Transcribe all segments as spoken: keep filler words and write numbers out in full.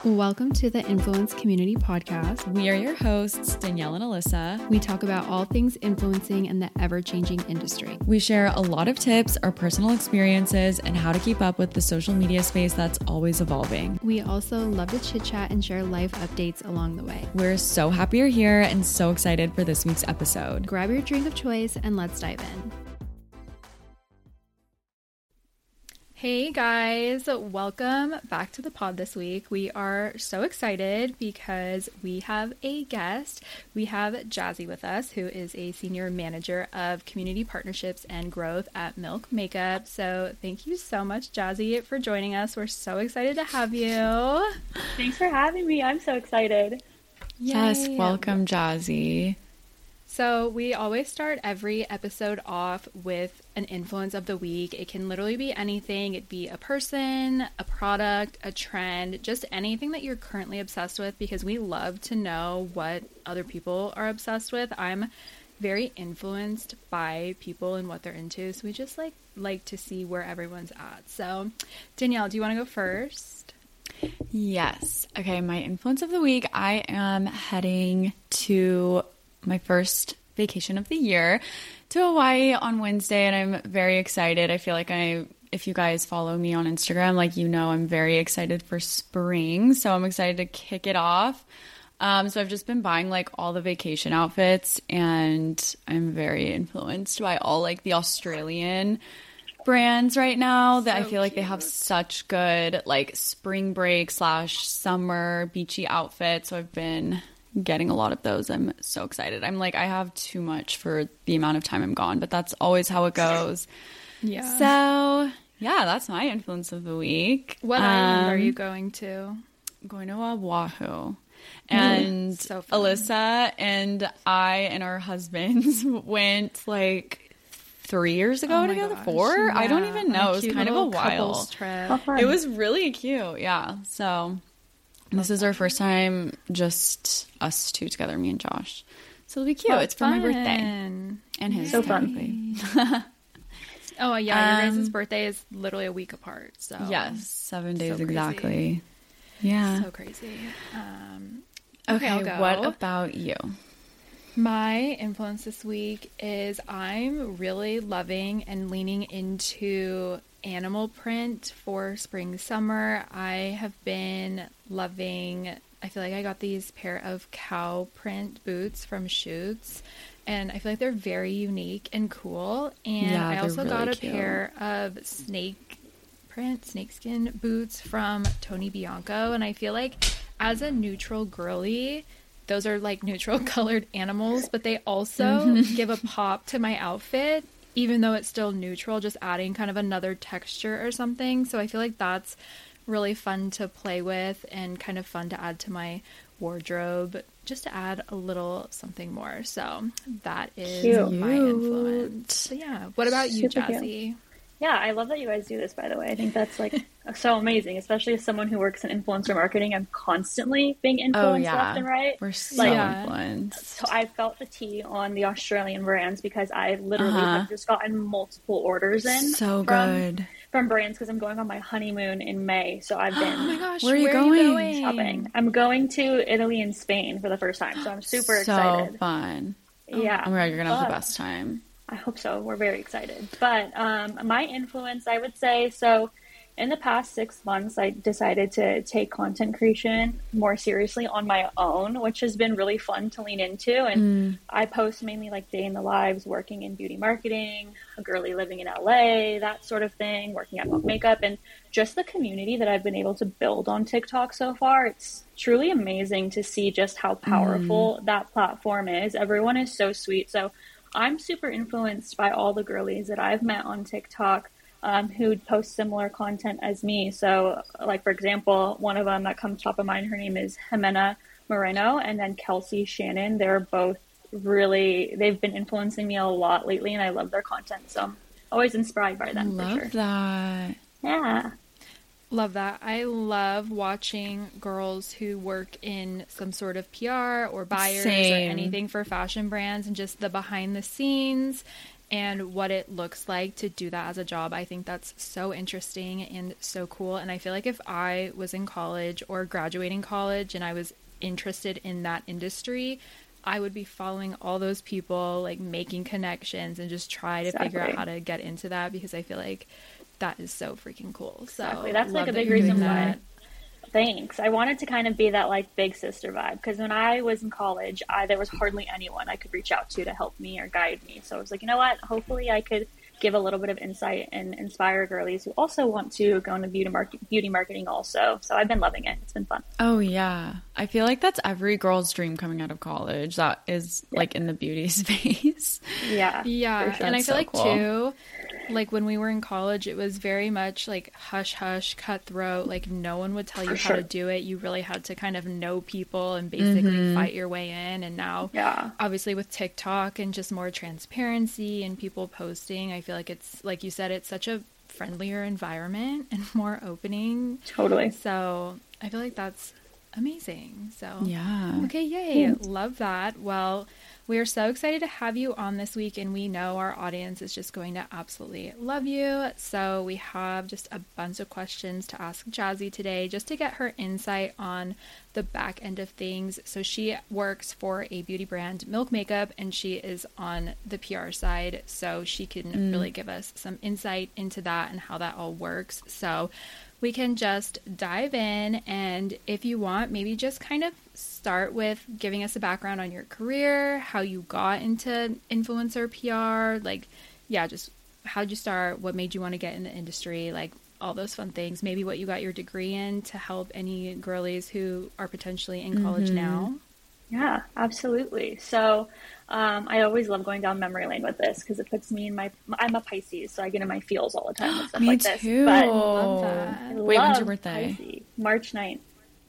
Welcome to the Influence Community Podcast. We are your hosts, Danielle and Alyssa. We talk about all things influencing in the ever-changing industry. We share a lot of tips, our personal experiences, and how to keep up with the social media space that's always evolving. We also love to chit-chat and share life updates along the way. We're so happy you're here and so excited for this week's episode. Grab your drink of choice and let's dive in. Hey guys, welcome back to the pod this week. We are so excited because we have a guest. We have Jazzy with us, who is a senior manager of community partnerships and growth at Milk Makeup. So thank you so much, Jazzy, for joining us. We're so excited to have you. Thanks for having me. I'm so excited. Yes, Yay. welcome, Jazzy. So we always start every episode off with an influence of the week. It can literally be anything. It'd be a person, a product, a trend, just anything that you're currently obsessed with, because we love to know what other people are obsessed with. I'm very influenced by people and what they're into, so we just like like to see where everyone's at. So Danielle, do you want to go first? Yes. Okay, my influence of the week, I am heading to my first vacation of the year to Hawaii on Wednesday, and I'm very excited. I feel like I, if you guys follow me on Instagram, like, you know, I'm very excited for spring, so I'm excited to kick it off. Um, so I've just been buying like all the vacation outfits, and I'm very influenced by all like the Australian brands right now that so I feel like cute. They have such good like spring break slash summer beachy outfits. So I've been getting a lot of those. I'm so excited. I'm like, I have too much for the amount of time I'm gone, but that's always how it goes. Yeah. So yeah, that's my influence of the week. What um, island are you going to? I'm going to Oahu. And mm, so fun. Alyssa and I and our husbands went like three years ago oh together. Gosh. Four? Yeah. I don't even know. A it was kind of a while. Trip. It was really cute. Yeah. So this is our first time, just us two together, me and Josh. So it'll be cute. Oh, it's for fun. my birthday. And his, so technically. fun. Oh, yeah. Your Um, guys' birthday is literally a week apart. So yes, seven days so exactly. Yeah. So crazy. Um, okay, okay, I'll go. What about you? My influence this week is I'm really loving and leaning into animal print for spring summer. I have been loving, I feel like I got these pair of cow print boots from Schutz, and I feel like they're very unique and cool. And yeah, I also really got a cute. pair of snake print snakeskin boots from Tony Bianco, and I feel like as a neutral girly, those are like neutral colored animals, but they also mm-hmm. give a pop to my outfit, even though it's still neutral, just adding kind of another texture or something. So I feel like that's really fun to play with and kind of fun to add to my wardrobe, just to add a little something more. So that is Cute. my influence. So yeah. What about you, Super Jazzy? Cute. Yeah, I love that you guys do this, by the way. I think that's like so amazing, especially as someone who works in influencer marketing. I'm constantly being influenced oh, yeah. left and right. We're so like, influenced. So I felt the tea on the Australian brands because I literally uh-huh. have just gotten multiple orders in. So from, good. From brands because I'm going on my honeymoon in May. So I've been oh my gosh, where are you, where going? Are you going? shopping. I'm going to Italy and Spain for the first time. So I'm super so excited. So fun. Yeah. Oh my God, you're going to have but, the best time. I hope so. We're very excited. But um, my influence, I would say, so in the past six months, I decided to take content creation more seriously on my own, which has been really fun to lean into. And mm. I post mainly like day in the lives, working in beauty marketing, a girly living in L A, that sort of thing, working at Milk Makeup, and just the community that I've been able to build on TikTok so far. It's truly amazing to see just how powerful mm. that platform is. Everyone is so sweet. So I'm super influenced by all the girlies that I've met on TikTok um, who post similar content as me. So, like, for example, one of them that comes top of mind, her name is Jimena Moreno, and then Kelsey Shannon. They're both really, they've been influencing me a lot lately, and I love their content. So I'm always inspired by them. Love for sure. that. Yeah. Love that. I love watching girls who work in some sort of P R or buyers Same. or anything for fashion brands, and just the behind the scenes and what it looks like to do that as a job. I think that's so interesting and so cool. And I feel like if I was in college or graduating college and I was interested in that industry, I would be following all those people, like making connections and just try to Exactly. figure out how to get into that, because I feel like that is so freaking cool. So Exactly. That's like love a that big you're doing reason why. that. Thanks. I wanted to kind of be that like big sister vibe, because when I was in college, I, there was hardly anyone I could reach out to to help me or guide me. So I was like, you know what? Hopefully I could give a little bit of insight and inspire girlies who also want to go into beauty market, beauty marketing also. So I've been loving it. It's been fun. Oh yeah. I feel like that's every girl's dream coming out of college that is Yeah. like in the beauty space. Yeah. Yeah, for sure. and I That's feel so like cool. too, like when we were in college, it was very much like hush hush, cutthroat. Like no one would tell you For how to sure. do it. You really had to kind of know people and basically fight your way in. And now, Yeah. obviously with TikTok and just more transparency and people posting, I feel like it's, like you said, it's such a friendlier environment and more opening. Totally. So I feel like that's amazing. So Yeah. okay, yay. Love that. Well, we are so excited to have you on this week, and we know our audience is just going to absolutely love you. So we have just a bunch of questions to ask Jazzy today, just to get her insight on the back end of things. So she works for a beauty brand, Milk Makeup, and she is on the P R side. So she can really give us some insight into that and how that all works. So we can just dive in, and if you want, maybe just kind of start with giving us a background on your career, how you got into influencer P R, like, yeah, just how'd you start, what made you want to get in the industry, like all those fun things, maybe what you got your degree in to help any girlies who are potentially in college now. Yeah, absolutely. So um, I always love going down memory lane with this because it puts me in my, I'm a Pisces, so I get in my feels all the time with stuff Me like this. too. But Love that. I Wait, when's your love birthday? Pisces. March ninth.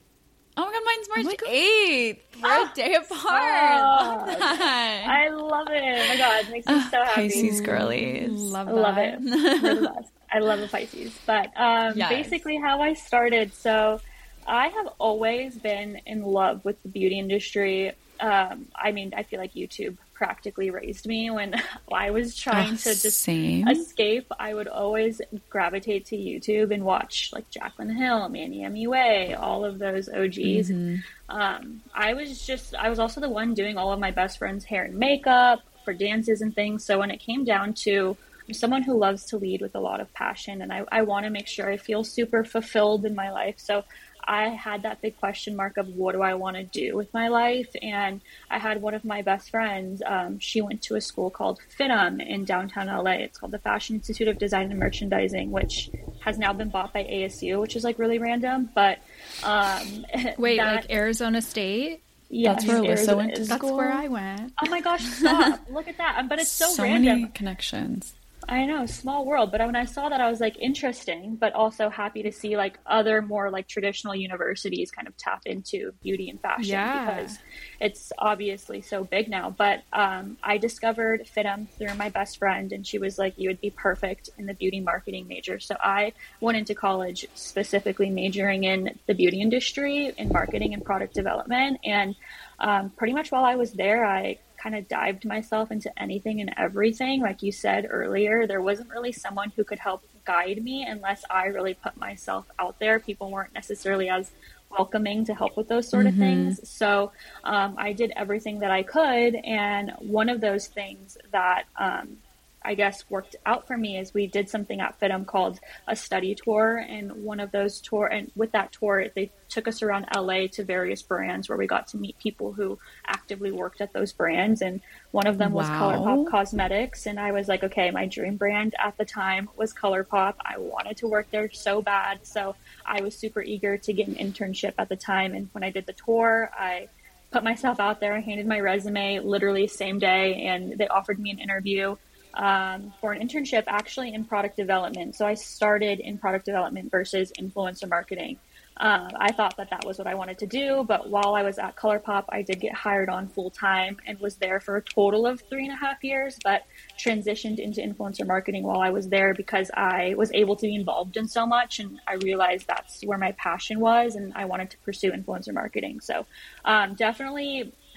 Oh my god, mine's March my God. eighth. We're Ah, a day apart. stop. Love that. I love it. Oh my God, it makes me so happy. Pisces girlies. Love I that. love it. We're the best. I love the Pisces. But um, Yes. basically how I started, so I have always been in love with the beauty industry. Um, I mean, I feel like YouTube practically raised me when I was trying Oh, to just same. escape. I would always gravitate to YouTube and watch like Jaclyn Hill, Manny M U A, all of those O Gs. Mm-hmm. Um, I was just, I was also the one doing all of my best friends' hair and makeup for dances and things. So when it came down to, I'm someone who loves to lead with a lot of passion, and I, I want to make sure I feel super fulfilled in my life. So I had that big question mark of what do I want to do with my life? And I had one of my best friends, um, she went to a school called FINUM in downtown L A. It's called the Fashion Institute of Design and Merchandising, which has now been bought by A S U, which is like really random. But um, Wait, that- like Arizona State? yeah, That's where there's- Alyssa went to is- That's School? where I went. Oh my gosh, stop. Look at that. But it's so, so random. many connections. I know, small world. But when I saw that, I was like, interesting, but also happy to see like other more like traditional universities kind of tap into beauty and fashion Yeah. because it's obviously so big now. But um, I discovered FITM through my best friend, and she was like, you would be perfect in the beauty marketing major. So I went into college specifically majoring in the beauty industry, in marketing and product development. And um, pretty much while I was there, I kind of dived myself into anything and everything. Like you said earlier, there wasn't really someone who could help guide me unless I really put myself out there. People weren't necessarily as welcoming to help with those sort of things. So um, I did everything that I could. And one of those things that um, I guess worked out for me is we did something at FITM called a study tour. And one of those tour, and with that tour, they took us around L A to various brands where we got to meet people who actively worked at those brands. And one of them was Wow. ColourPop Cosmetics. And I was like, okay, my dream brand at the time was ColourPop. I wanted to work there so bad. So I was super eager to get an internship at the time. And when I did the tour, I put myself out there. I handed my resume literally same day, and they offered me an interview um, for an internship actually in product development. So I started in product development versus influencer marketing. Um, I thought that that was what I wanted to do, but while I was at ColourPop, I did get hired on full time and was there for a total of three and a half years, but transitioned into influencer marketing while I was there because I was able to be involved in so much, and I realized that's where my passion was, and I wanted to pursue influencer marketing. So um, definitely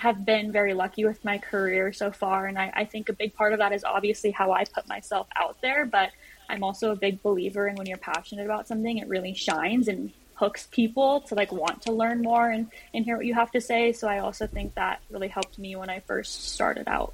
have been very lucky with my career so far. And I, I think a big part of that is obviously how I put myself out there. But I'm also a big believer in when you're passionate about something, it really shines and hooks people to like want to learn more and, and hear what you have to say. So I also think that really helped me when I first started out.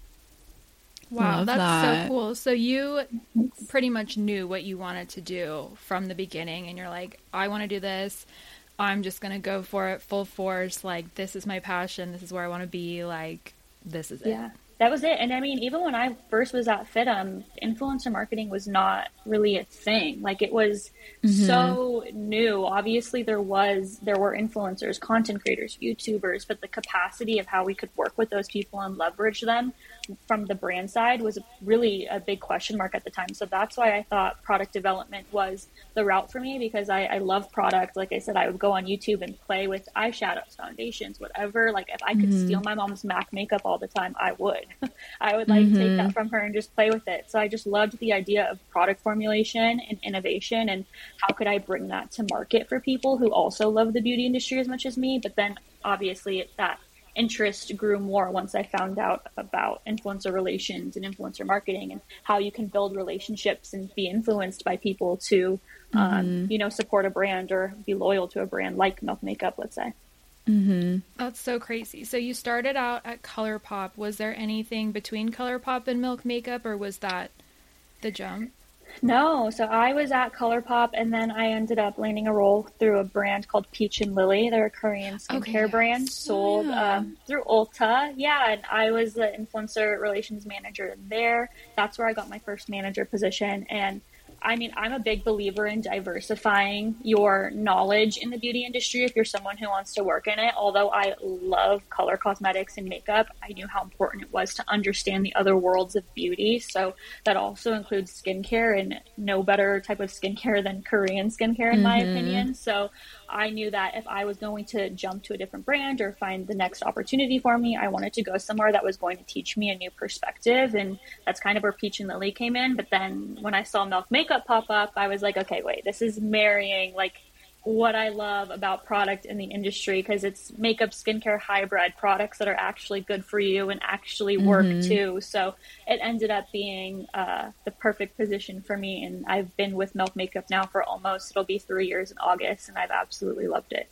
Wow, Love that's that. so cool. So you pretty much knew what you wanted to do from the beginning, and you're like, I want to do this. I'm just going to go for it full force. Like, this is my passion. This is where I want to be. Like, this is it. Yeah, that was it. And I mean, even when I first was at FITM, influencer marketing was not really a thing. Like, it was mm-hmm. so new. Obviously, there was, there were influencers, content creators, YouTubers, but the capacity of how we could work with those people and leverage them from the brand side was really a big question mark at the time. So that's why I thought product development was the route for me, because I, I love product. Like I said, I would go on YouTube and play with eyeshadows, foundations, whatever. Like, if I could mm-hmm. steal my mom's MAC makeup all the time, I would. I would like mm-hmm. take that from her and just play with it. So I just loved the idea of product formulation and innovation, and how could I bring that to market for people who also love the beauty industry as much as me. But then obviously it, that interest grew more once I found out about influencer relations and influencer marketing, and how you can build relationships and be influenced by people to, um, mm-hmm. you know, support a brand or be loyal to a brand like Milk Makeup, let's say. Mm-hmm. That's so crazy. So you started out at ColourPop. Was there anything between ColourPop and Milk Makeup, or was that the jump? No, so I was at ColourPop, and then I ended up landing a role through a brand called Peach and Lily. They're a Korean skincare okay, yes. brand sold yeah. um, through Ulta. Yeah, and I was the influencer relations manager there. That's where I got my first manager position. And I mean, I'm a big believer in diversifying your knowledge in the beauty industry if you're someone who wants to work in it. Although I love color cosmetics and makeup, I knew how important it was to understand the other worlds of beauty. So that also includes skincare, and no better type of skincare than Korean skincare, in mm-hmm. my opinion. So I knew that if I was going to jump to a different brand or find the next opportunity for me, I wanted to go somewhere that was going to teach me a new perspective. And that's kind of where Peach and Lily came in. But then when I saw Milk Makeup pop up, I was like, okay, wait, this is marrying like what I love about product in the industry, because it's makeup, skincare, hybrid products that are actually good for you and actually work mm-hmm. too. So it ended up being uh, the perfect position for me. And I've been with Milk Makeup now for almost, it'll be three years in August, and I've absolutely loved it.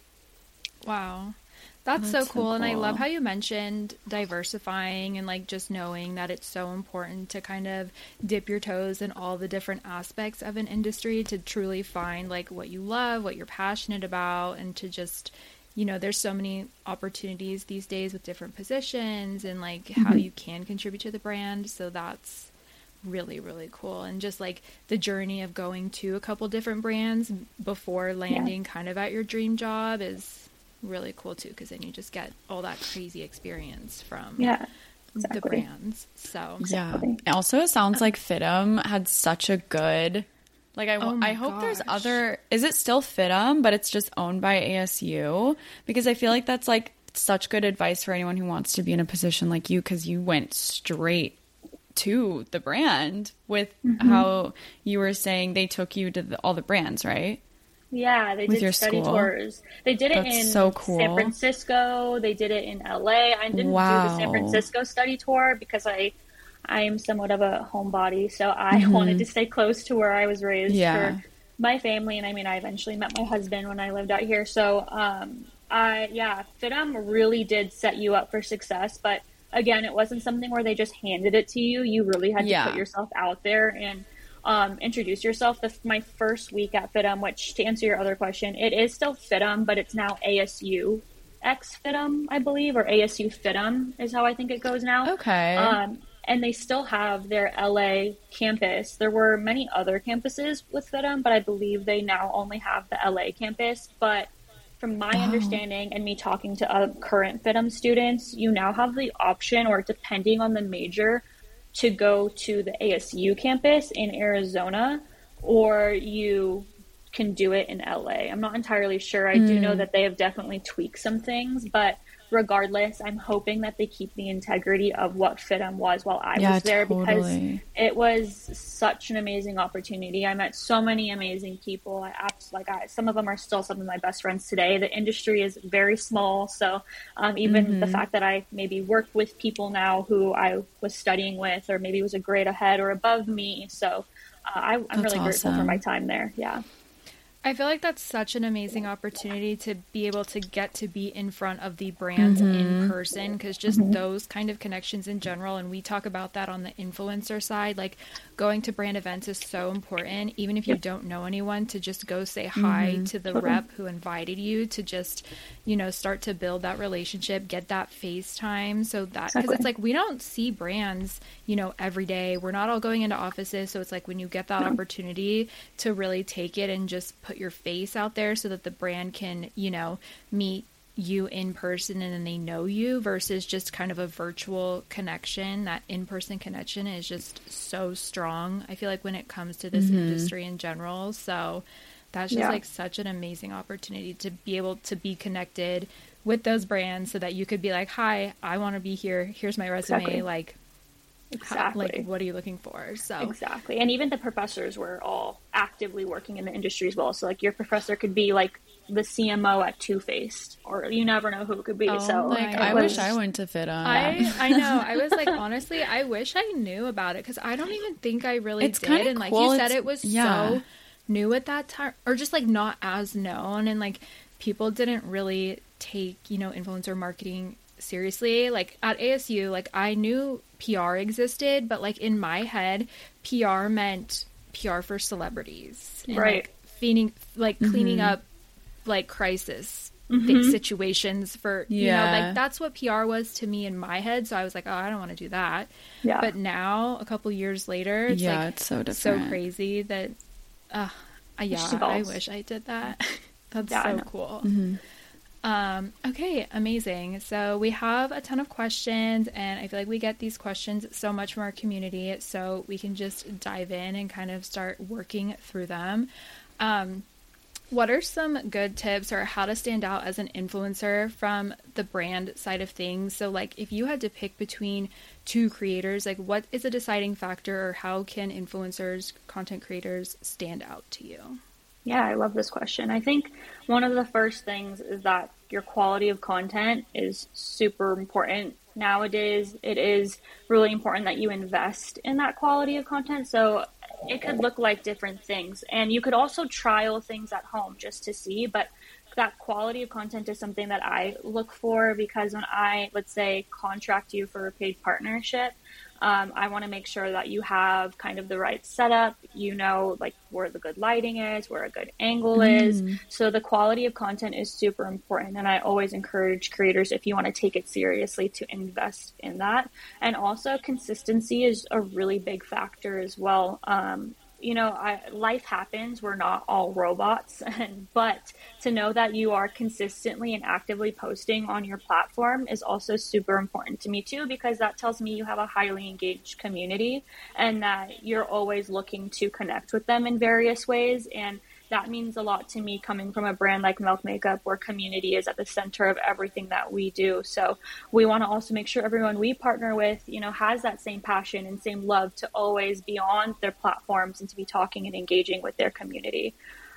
Wow. That's, That's so, cool. so cool. And I love how you mentioned diversifying and like just knowing that it's so important to kind of dip your toes in all the different aspects of an industry to truly find like what you love, what you're passionate about, and to just, you know, there's so many opportunities these days with different positions and like mm-hmm. how you can contribute to the brand. So that's really, really cool. And just like the journey of going to a couple different brands before landing yeah. kind of at your dream job is really cool too, because then you just get all that crazy experience from yeah, exactly. the brands. So yeah. Also, it sounds like FITM had such a good, like I, oh I hope gosh. there's other. Is it still FITM, but it's just owned by A S U? Because I feel like that's like such good advice for anyone who wants to be in a position like you, because you went straight to the brand with mm-hmm. how you were saying they took you to the, all the brands, right? Yeah, they With did study school? tours. They did it That's in so cool. San Francisco. They did it in L A. I didn't wow. do the San Francisco study tour because I I am somewhat of a homebody, so I mm-hmm. wanted to stay close to where I was raised yeah. for my family. And I mean, I eventually met my husband when I lived out here. So, um, I yeah, FITM really did set you up for success. But again, it wasn't something where they just handed it to you. You really had to yeah. put yourself out there and Um, introduce yourself. The, my first week at FITM, which to answer your other question, it is still FITM, but it's now A S U X FITM, I believe, or A S U FITM is how I think it goes now. Okay. Um, and they still have their L A campus. There were many other campuses with FITM, but I believe they now only have the L A campus. But from my oh. understanding and me talking to uh, current FITM students, you now have the option, or depending on the major, to go to the A S U campus in Arizona, or you can do it in L A. I'm not entirely sure. I mm. do know that they have definitely tweaked some things, but regardless, I'm hoping that they keep the integrity of what FIDM was while I Yeah, was there, totally. because it was such an amazing opportunity. I met so many amazing people. I abs- like I, some of them are still some of my best friends today. The industry is very small, so um, even Mm-hmm. the fact that I maybe work with people now who I was studying with, or maybe was a grade ahead or above me. So uh, I, I'm That's really grateful for awesome. my time there. Yeah. I feel like that's such an amazing opportunity to be able to get to be in front of the brands in person, because just those kind of connections in general, and we talk about that on the influencer side, like going to brand events is so important, even if you don't know anyone, to just go say hi to the rep who invited you, to just, you know, start to build that relationship, get that FaceTime, so that, because Exactly. it's like we don't see brands, you know, every day. We're not all going into offices, so it's like when you get that opportunity to really take it and just put your face out there so that the brand can, you know, meet you in person and then they know you, versus just kind of a virtual connection. That in-person connection is just so strong, I feel like, when it comes to this industry in general. So that's just Yeah. like such an amazing opportunity to be able to be connected with those brands so that you could be like, hi, I want to be here, here's my resume. Exactly. Like, how, Exactly. like, what are you looking for? So Exactly. And even the professors were all actively working in the industry as well. So like your professor could be like the C M O at Too Faced, or you never know who it could be. Oh so my Like, God. I it wish was- I went to FIDM. I I know. I was like, honestly, I wish I knew about it, because I don't even think I really It's did. kinda And like cool. you said, It's- it was yeah. so new at that time, or just like not as known, and like people didn't really take, you know, influencer marketing seriously. Like at A S U, like I knew P R existed, but like in my head, P R meant P R for celebrities, and Right. like feeding, like cleaning Mm-hmm. up like crisis thi- situations for, you know, Yeah. like that's what P R was to me in my head. So I was like, oh, I don't want to do that. Yeah. But now, a couple years later, it's Yeah, like it's so so different. crazy that, uh, uh, yeah, just I evolves. wish I did that. That's Yeah, I so know. cool. Mm-hmm. Um, okay, amazing. So we have a ton of questions, and I feel like we get these questions so much from our community, so we can just dive in and kind of start working through them. Um, what are some good tips or how to stand out as an influencer from the brand side of things? So like if you had to pick between two creators, like what is a deciding factor, or how can influencers, content creators stand out to you? Yeah, I love this question. I think one of the first things is that your quality of content is super important. Nowadays, it is really important that you invest in that quality of content. So it could look like different things. And you could also trial things at home just to see, but that quality of content is something that I look for, because when I, let's say, contract you for a paid partnership, um, I want to make sure that you have kind of the right setup, you know, like where the good lighting is, where a good angle is. So the quality of content is super important. And I always encourage creators, if you want to take it seriously, to invest in that. And also consistency is a really big factor as well. Um, you know, I, life happens. We're not all robots, but to know that you are consistently and actively posting on your platform is also super important to me too, because that tells me you have a highly engaged community and that you're always looking to connect with them in various ways. And that means a lot to me, coming from a brand like Milk Makeup, where community is at the center of everything that we do. So we want to also make sure everyone we partner with, you know, has that same passion and same love to always be on their platforms and to be talking and engaging with their community.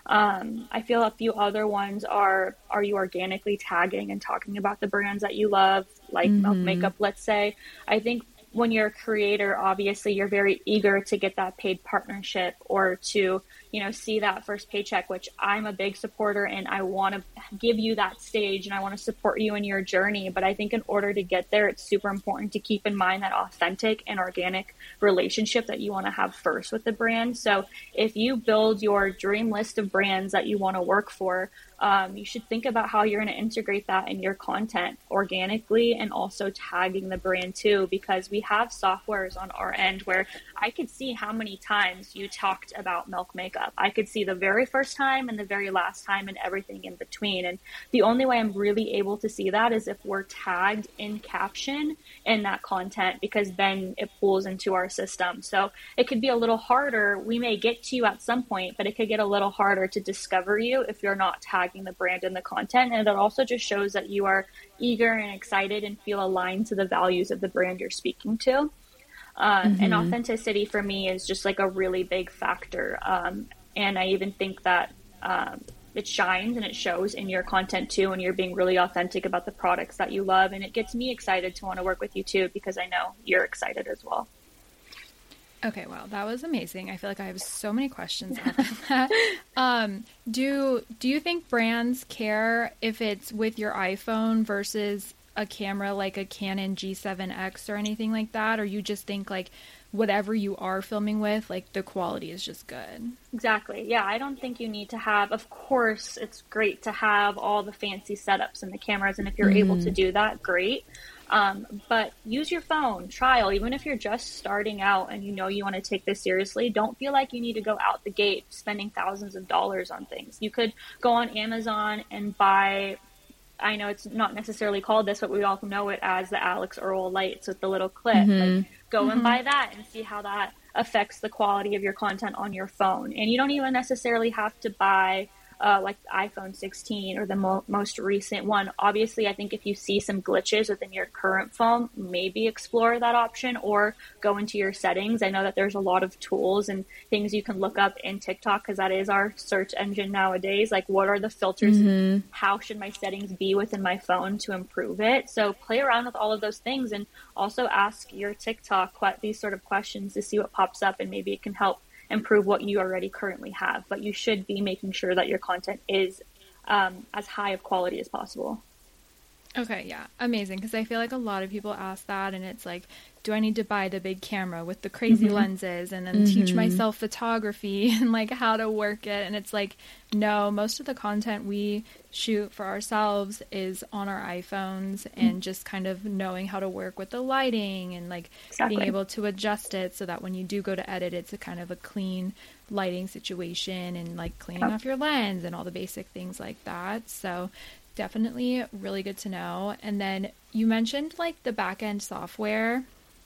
Um, I feel a few other ones are, are you organically tagging and talking about the brands that you love, like mm-hmm. Milk Makeup, let's say. I think when you're a creator, obviously you're very eager to get that paid partnership or to, you know, see that first paycheck, which I'm a big supporter, and I want to give you that stage and I want to support you in your journey. But I think in order to get there, it's super important to keep in mind that authentic and organic relationship that you want to have first with the brand. So if you build your dream list of brands that you want to work for, Um, you should think about how you're going to integrate that in your content organically, and also tagging the brand too, because we we have softwares on our end where I could see how many times you talked about Milk Makeup. I could see the very first time and the very last time and everything in between. And the only way I'm really able to see that is if we're tagged in caption in that content, because then it pulls into our system. So it could be a little harder. We may get to you at some point, but it could get a little harder to discover you if you're not tagging the brand in the content. And it also just shows that you are eager and excited and feel aligned to the values of the brand you're speaking to. Uh, mm-hmm. And authenticity for me is just like a really big factor. Um, and I even think that um, it shines and it shows in your content too, and you're being really authentic about the products that you love. And it gets me excited to want to work with you too, because I know you're excited as well. Okay, wow, that was amazing. I feel like I have so many questions after that. Um, do do you think brands care if it's with your iPhone versus a camera like a Canon G seven X or anything like that? Or you just think like whatever you are filming with, like the quality is just good? Exactly. Yeah, I don't think you need to have, of course, it's great to have all the fancy setups and the cameras. And if you're mm-hmm. able to do that, great. Um, but use your phone, trial, even if you're just starting out and you know you want to take this seriously. Don't feel like you need to go out the gate spending thousands of dollars on things. You could go on Amazon and buy, I know it's not necessarily called this, but we all know it as the Alex Earl lights with the little clip. Mm-hmm. Like, go mm-hmm. and buy that and see how that affects the quality of your content on your phone. And you don't even necessarily have to buy Uh, like the iPhone sixteen or the mo- most recent one. Obviously, I think if you see some glitches within your current phone, maybe explore that option or go into your settings. I know that there's a lot of tools and things you can look up in TikTok, because that is our search engine nowadays. Like, what are the filters? Mm-hmm. How should my settings be within my phone to improve it? So play around with all of those things, and also ask your TikTok que- these sort of questions to see what pops up, and maybe it can help improve what you already currently have. But you should be making sure that your content is um, as high of quality as possible. Okay, yeah, amazing. Because I feel like a lot of people ask that, and it's like, do I need to buy the big camera with the crazy mm-hmm. lenses and then mm-hmm. teach myself photography and like how to work it? And it's like, no, most of the content we shoot for ourselves is on our iPhones mm-hmm. and just kind of knowing how to work with the lighting and like exactly. being able to adjust it so that when you do go to edit, it's a kind of a clean lighting situation and like cleaning yep. off your lens and all the basic things like that. So definitely really good to know. And then you mentioned like the back end software.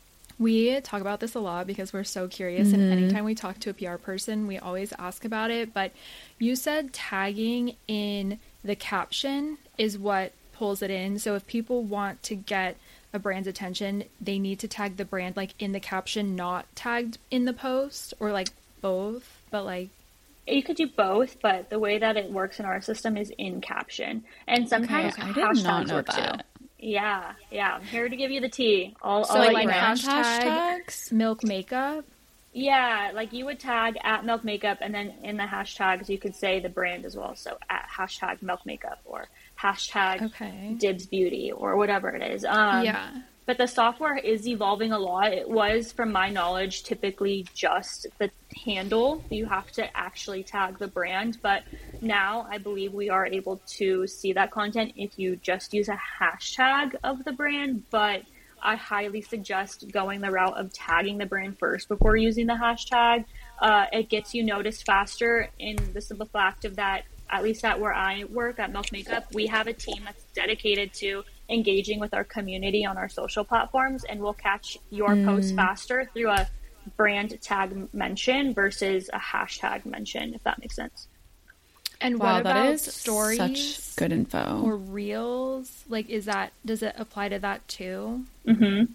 We talk about this a lot because we're so curious, mm-hmm. and anytime we talk to a P R person, we always ask about it. But you said tagging in the caption is what pulls it in. So if people want to get a brand's attention, they need to tag the brand like in the caption, not tagged in the post, or like both, but like you could do both, but the way that it works in our system is in caption. And sometimes okay, okay. hashtags work too. Yeah, yeah. I'm here to give you the tea. I'll, so I'll like hashtag hashtags, Milk Makeup. Yeah, like you would tag at Milk Makeup, and then in the hashtags you could say the brand as well. So at hashtag Milk Makeup or hashtag okay. Dibs Beauty or whatever it is. Um, yeah. But the software is evolving a lot. It was, from my knowledge, typically just the handle. You have to actually tag the brand. But now I believe we are able to see that content if you just use a hashtag of the brand. But I highly suggest going the route of tagging the brand first before using the hashtag. Uh, it gets you noticed faster, in the simple fact of that, at least at where I work at Milk Makeup, we have a team that's dedicated to engaging with our community on our social platforms, and we'll catch your mm. post faster through a brand tag mention versus a hashtag mention, if that makes sense. And wow, what about that is stories? Such good info. Or reels? Like, is that, does it apply to that too? Mm-hmm.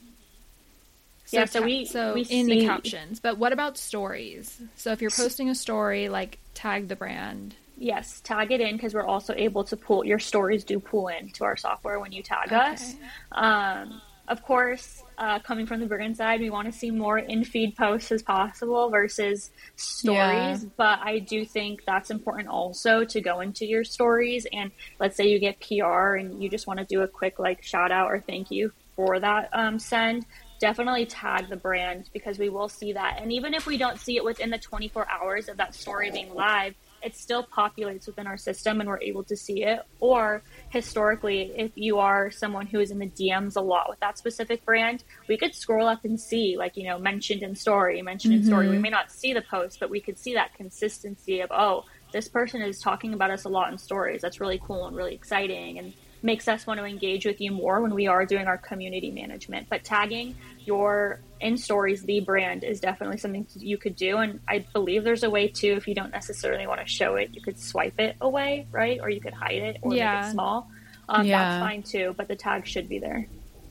So yeah, so we so we in see... the captions. But what about stories? So if you're posting a story, like tag the brand. Yes, tag it in, because we're also able to pull, your stories do pull in to our software when you tag okay. us. Um, of course, uh, coming from the brand side, we want to see more in-feed posts as possible versus stories. Yeah. But I do think that's important also to go into your stories. And let's say you get P R and you just want to do a quick like shout out or thank you for that um, send. Definitely tag the brand, because we will see that. And even if we don't see it within the twenty-four hours of that story being live, it still populates within our system and we're able to see it. Or historically, if you are someone who is in the D Ms a lot with that specific brand, we could scroll up and see, like, you know, mentioned in story, mentioned mm-hmm. in story. We may not see the post, but we could see that consistency of, oh, this person is talking about us a lot in stories. That's really cool and really exciting, and makes us want to engage with you more when we are doing our community management. But tagging your in stories, the brand, is definitely something you could do. And I believe there's a way too, if you don't necessarily want to show it, you could swipe it away, right? Or you could hide it or yeah. make it small. Um, yeah. That's fine too, but the tag should be there.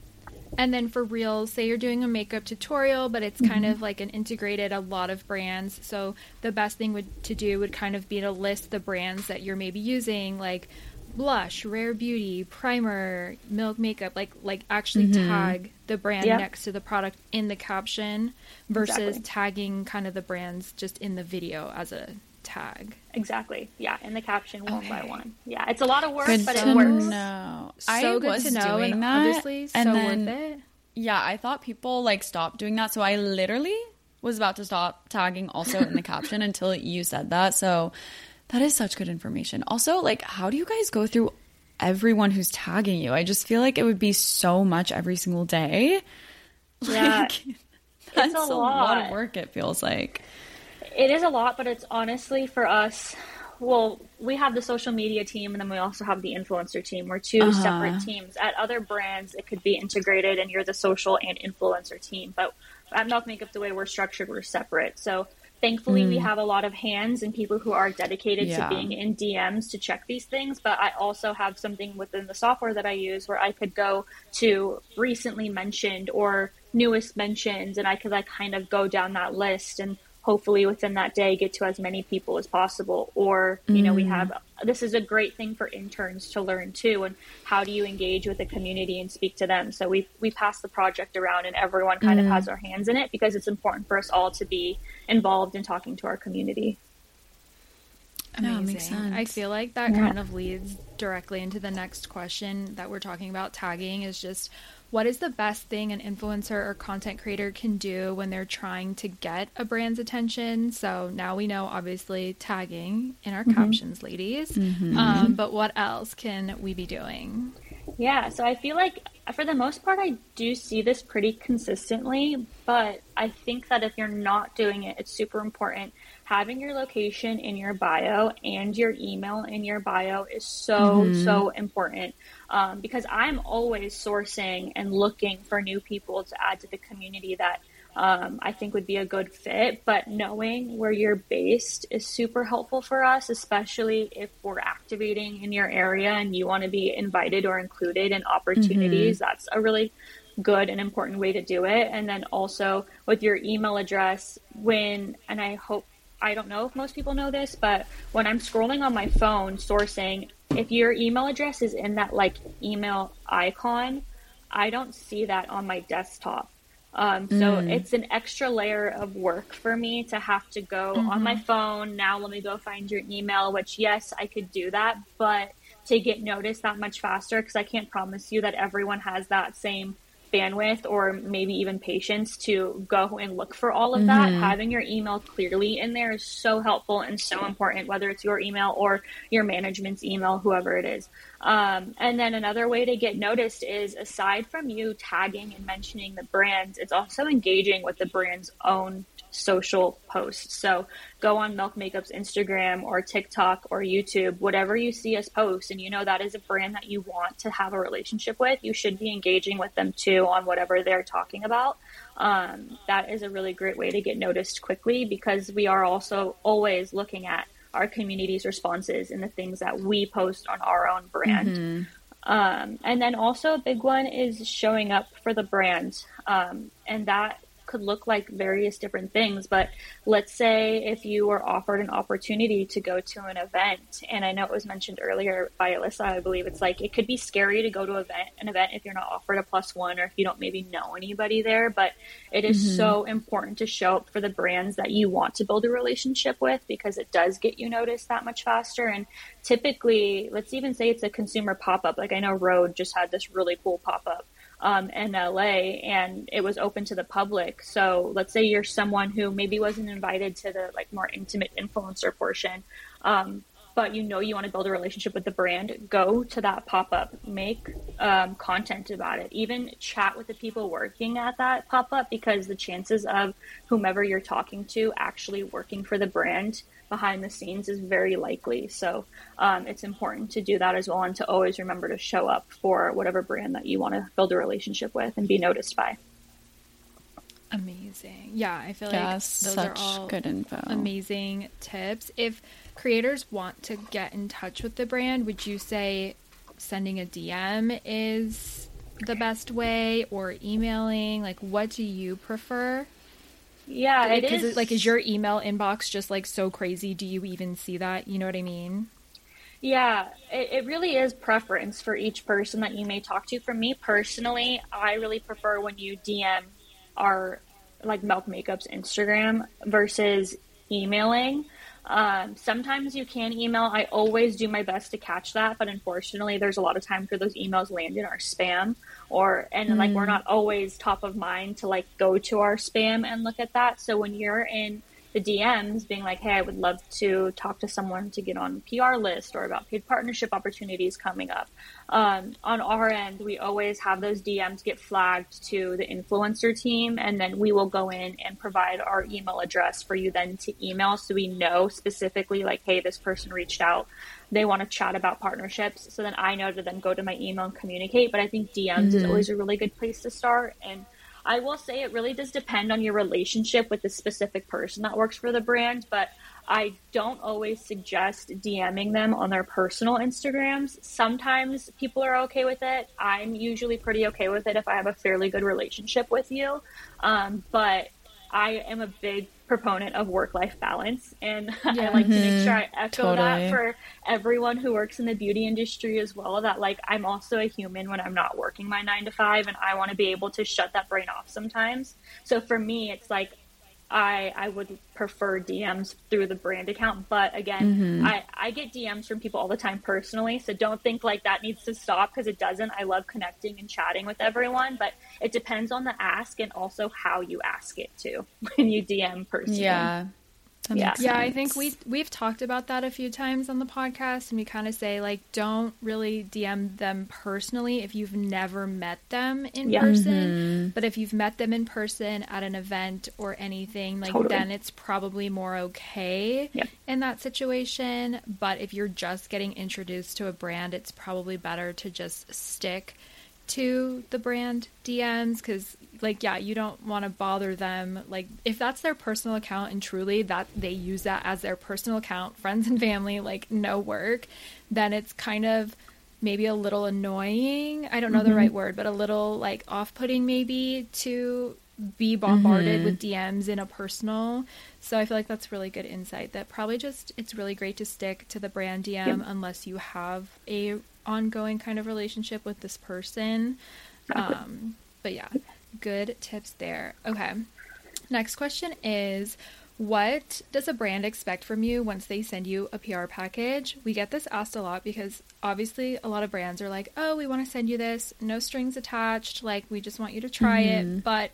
And then for reels, say you're doing a makeup tutorial, but it's kind mm-hmm. of like an integrated a lot of brands. So the best thing would to do would kind of be to list the brands that you're maybe using, like blush, Rare Beauty, primer, Milk Makeup, like like actually mm-hmm. tag the brand yeah. next to the product in the caption versus exactly. tagging kind of the brands just in the video as a tag. Exactly. Yeah, in the caption one okay. by one. Yeah, it's a lot of work, good but to it works. Know. So I good was to know, doing and that, obviously so and then, worth it. Yeah, I thought people like stopped doing that, so I literally was about to stop tagging also in the caption until you said that. So that is such good information. Also, like, how do you guys go through everyone who's tagging you? I just feel like it would be so much every single day. Yeah, like, that's it's a, a lot. lot of work, it feels like. It is a lot, but it's honestly for us, well, we have the social media team and then we also have the influencer team. We're two uh-huh. separate teams. At other brands, it could be integrated and you're the social and influencer team. But at Milk Makeup, the way we're structured, we're separate. So thankfully, mm. we have a lot of hands and people who are dedicated yeah. to being in D Ms to check these things. But I also have something within the software that I use where I could go to recently mentioned or newest mentions, and I could like kind of go down that list and hopefully within that day get to as many people as possible. Or, you mm. know, we have, this is a great thing for interns to learn too. And how do you engage with the community and speak to them? So we we pass the project around and everyone kind mm. of has their hands in it because it's important for us all to be involved in talking to our community. Amazing. No, makes sense. I feel like that yeah. kind of leads directly into the next question that we're talking about. Tagging is just, what is the best thing an influencer or content creator can do when they're trying to get a brand's attention? So now we know, obviously, tagging in our mm-hmm. captions, ladies. Mm-hmm. Um, but what else can we be doing? Yeah, so I feel like for the most part, I do see this pretty consistently, but I think that if you're not doing it, it's super important. Having your location in your bio and your email in your bio is so, mm-hmm. so important. Um, because I'm always sourcing and looking for new people to add to the community that um, I think would be a good fit. But knowing where you're based is super helpful for us, especially if we're activating in your area and you want to be invited or included in opportunities. Mm-hmm. That's a really good and important way to do it. And then also with your email address, when, and I hope, I don't know if most people know this, but when I'm scrolling on my phone sourcing, if your email address is in that like email icon, I don't see that on my desktop. Um, so mm. it's an extra layer of work for me to have to go mm-hmm. on my phone. Now let me go find your email, which yes, I could do that, but to get noticed that much faster, because I can't promise you that everyone has that same bandwidth or maybe even patience to go and look for all of that. Mm-hmm. Having your email clearly in there is so helpful and so important, whether it's your email or your management's email, whoever it is. Um, and then another way to get noticed is, aside from you tagging and mentioning the brands, it's also engaging with the brand's own social posts. So go on Milk Makeup's Instagram or TikTok or YouTube, whatever you see us post, and you know that is a brand that you want to have a relationship with, you should be engaging with them too on whatever they're talking about. Um, that is a really great way to get noticed quickly, because we are also always looking at our community's responses and the things that we post on our own brand. Mm-hmm. Um, and then also a big one is showing up for the brand. Um, and that could look like various different things, but let's say if you were offered an opportunity to go to an event, and I know it was mentioned earlier by Alyssa, I believe, it's like it could be scary to go to event, an event if you're not offered a plus one or if you don't maybe know anybody there, but it is mm-hmm. so important to show up for the brands that you want to build a relationship with, because it does get you noticed that much faster. And typically, let's even say it's a consumer pop-up, like I know Rhode just had this really cool pop-up Um, in L A, and it was open to the public. So let's say you're someone who maybe wasn't invited to the like more intimate influencer portion. Um, but you know you want to build a relationship with the brand, go to that pop-up, make um, content about it, even chat with the people working at that pop-up, because the chances of whomever you're talking to actually working for the brand behind the scenes is very likely. So um, it's important to do that as well, and to always remember to show up for whatever brand that you want to build a relationship with and be noticed by. Amazing. Yeah, I feel yeah, like those such are all good info. Amazing tips. If creators want to get in touch with the brand, would you say sending a D M is the best way, or emailing? Like, what do you prefer? Yeah, it is. Because, like, is your email inbox just, like, so crazy? Do you even see that? You know what I mean? Yeah, it, it really is preference for each person that you may talk to. For me personally, I really prefer when you D M our, like, Milk Makeup's Instagram versus emailing. Um, sometimes you can email. I always do my best to catch that, but unfortunately there's a lot of times where those emails land in our spam, or, and mm. like, we're not always top of mind to, like, go to our spam and look at that. So when you're in the D Ms being like, hey, I would love to talk to someone to get on a P R list or about paid partnership opportunities coming up. Um, on our end, we always have those D Ms get flagged to the influencer team, and then we will go in and provide our email address for you then to email, so we know specifically, like, hey, this person reached out, they want to chat about partnerships. So then I know to then go to my email and communicate. But I think D Ms mm-hmm. is always a really good place to start. And I will say it really does depend on your relationship with the specific person that works for the brand, but I don't always suggest DMing them on their personal Instagrams. Sometimes people are okay with it. I'm usually pretty okay with it if I have a fairly good relationship with you. Um, but I am a big proponent of work-life balance, and yeah. I like mm-hmm. to make sure I echo totally. that for everyone who works in the beauty industry as well, that, like, I'm also a human when I'm not working my nine to five, and I want to be able to shut that brain off sometimes. So for me, it's like I I would prefer D Ms through the brand account. But again, mm-hmm. I, I get D Ms from people all the time personally, so don't think like that needs to stop, because it doesn't. I love connecting and chatting with everyone, but it depends on the ask and also how you ask it too when you D M personally. Yeah. Yeah. yeah, I think we we've talked about that a few times on the podcast, and we kind of say, like, don't really D M them personally if you've never met them in yeah. person. Mm-hmm. But if you've met them in person at an event or anything, like, totally. then it's probably more okay yeah. in that situation. But if you're just getting introduced to a brand, it's probably better to just stick to the brand D Ms, because, like, yeah, you don't want to bother them. Like, if that's their personal account and truly that they use that as their personal account, friends and family, like, no work, then it's kind of maybe a little annoying. I don't know mm-hmm. the right word, but a little, like, off-putting maybe to be bombarded mm-hmm. with D Ms in a personal. So I feel like that's really good insight, that probably just, it's really great to stick to the brand D M yep. unless you have a ongoing kind of relationship with this person. Um, but yeah, good tips there. Okay. Next question is, what does a brand expect from you once they send you a P R package? We get this asked a lot because obviously a lot of brands are like, oh, we want to send you this, no strings attached. Like, we just want you to try mm-hmm. it. But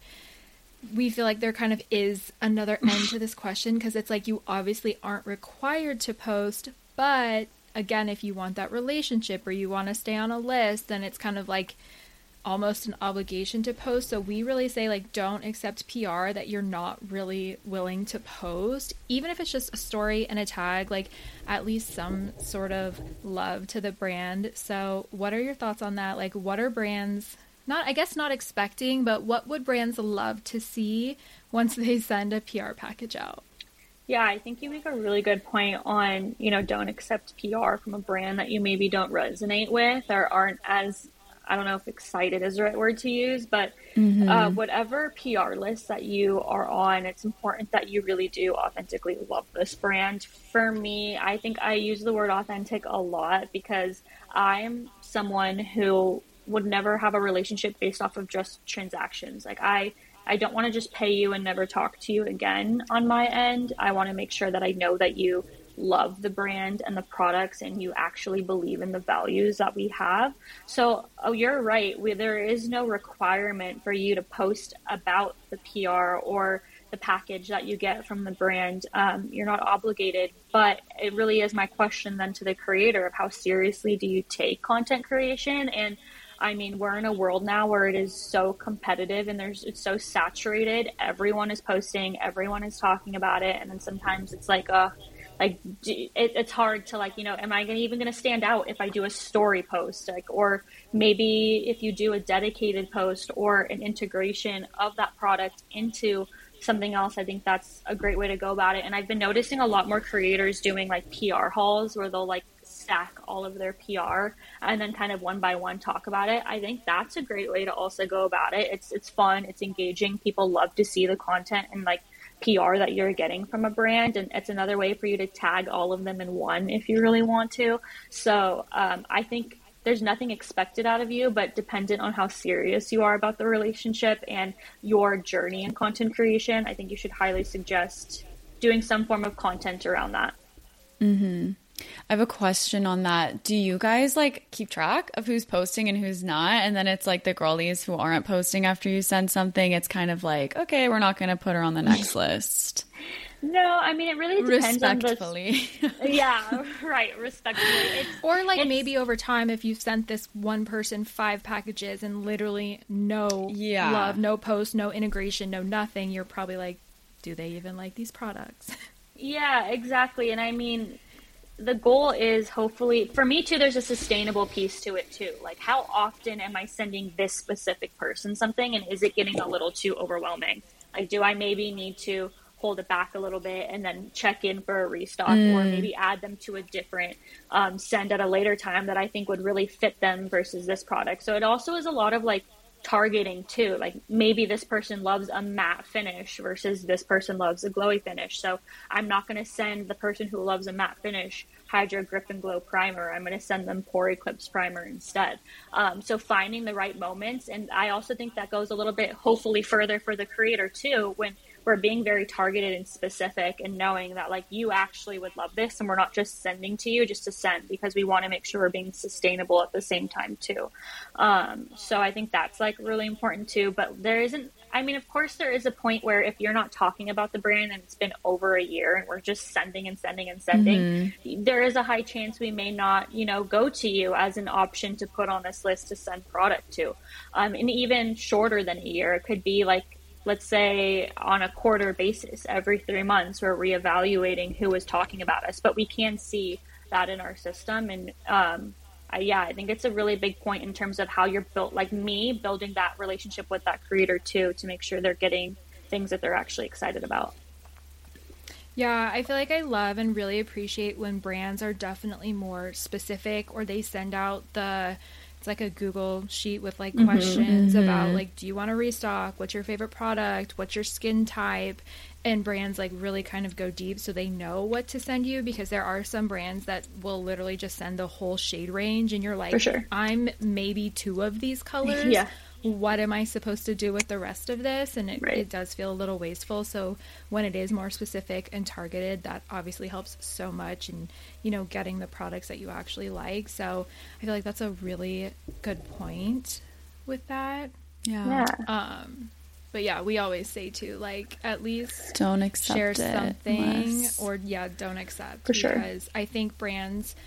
we feel like there kind of is another end to this question, because it's like, you obviously aren't required to post, but again, if you want that relationship or you want to stay on a list, then it's kind of like almost an obligation to post. So we really say, like, don't accept P R that you're not really willing to post, even if it's just a story and a tag, like, at least some sort of love to the brand. So what are your thoughts on that? Like, what are brands not, I guess not expecting, but what would brands love to see once they send a P R package out? Yeah, I think you make a really good point on, you know, don't accept P R from a brand that you maybe don't resonate with or aren't as, I don't know if excited is the right word to use, but mm-hmm. uh, whatever P R list that you are on, it's important that you really do authentically love this brand. For me, I think I use the word authentic a lot because I'm someone who would never have a relationship based off of just transactions. Like, I I don't want to just pay you and never talk to you again on my end. I want to make sure that I know that you love the brand and the products and you actually believe in the values that we have. So, oh, you're right. We, there is no requirement for you to post about the P R or the package that you get from the brand. Um, you're not obligated, but it really is my question then to the creator of how seriously do you take content creation? And I mean, we're in a world now where it is so competitive and there's it's so saturated. Everyone is posting, everyone is talking about it, and then sometimes it's like a like it, it's hard to like, you know, am I gonna, even going to stand out if I do a story post, like, or maybe if you do a dedicated post or an integration of that product into something else. I think that's a great way to go about it. And I've been noticing a lot more creators doing like P R hauls where they'll like stack all of their P R and then kind of one by one talk about it. I think that's a great way to also go about it. It's it's fun, it's engaging. People love to see the content and like P R that you're getting from a brand, and it's another way for you to tag all of them in one if you really want to. So um, I think there's nothing expected out of you, but dependent on how serious you are about the relationship and your journey in content creation, I think you should highly suggest doing some form of content around that. Mm-hmm. I have a question on that. Do you guys like keep track of who's posting and who's not? And then it's like the girlies who aren't posting after you send something. It's kind of like, okay, we're not going to put her on the next list. No, I mean, it really depends Respectfully. on the... Yeah, right. Respectfully. It's, or like it's... maybe over time, if you've sent this one person five packages and literally no yeah. love, no post, no integration, no nothing, you're probably like, do they even like these products? Yeah, exactly. And I mean... the goal is hopefully, for me too, there's a sustainable piece to it too. Like, how often am I sending this specific person something, and is it getting a little too overwhelming? Like, do I maybe need to hold it back a little bit and then check in for a restock, mm. or maybe add them to a different um, send at a later time that I think would really fit them versus this product? So it also is a lot of like targeting too. Like, maybe this person loves a matte finish versus this person loves a glowy finish. So I'm not going to send the person who loves a matte finish Hydro Grip and Glow primer. I'm going to send them Pore Eclipse primer instead. Um, so finding the right moments. And I also think that goes a little bit hopefully further for the creator too, when we're being very targeted and specific and knowing that like you actually would love this, and we're not just sending to you just to send, because we want to make sure we're being sustainable at the same time too. Um, so I think that's like really important too. But there isn't, I mean, of course there is a point where if you're not talking about the brand and it's been over a year and we're just sending and sending and sending, mm-hmm. there is a high chance we may not, you know, go to you as an option to put on this list to send product to. Um, and even shorter than a year, it could be like, let's say on a quarter basis, every three months, we're reevaluating who is talking about us, but we can see that in our system. And um, I, yeah, I think it's a really big point in terms of how you're built, like me, building that relationship with that creator too, to make sure they're getting things that they're actually excited about. Yeah, I feel like I love and really appreciate when brands are definitely more specific, or they send out the, it's like a Google sheet with like mm-hmm, questions mm-hmm. about like, do you want to restock? What's your favorite product? What's your skin type? And brands like really kind of go deep so they know what to send you, because there are some brands that will literally just send the whole shade range and you're like, for sure. I'm maybe two of these colors. Yeah. What am I supposed to do with the rest of this? And it, right. it does feel a little wasteful. So when it is more specific and targeted, that obviously helps so much in, you know, getting the products that you actually like. So I feel like that's a really good point with that. Yeah. yeah. Um, but yeah, we always say too, like, at least don't accept share it something unless... or yeah, don't accept. For sure. Because I think brands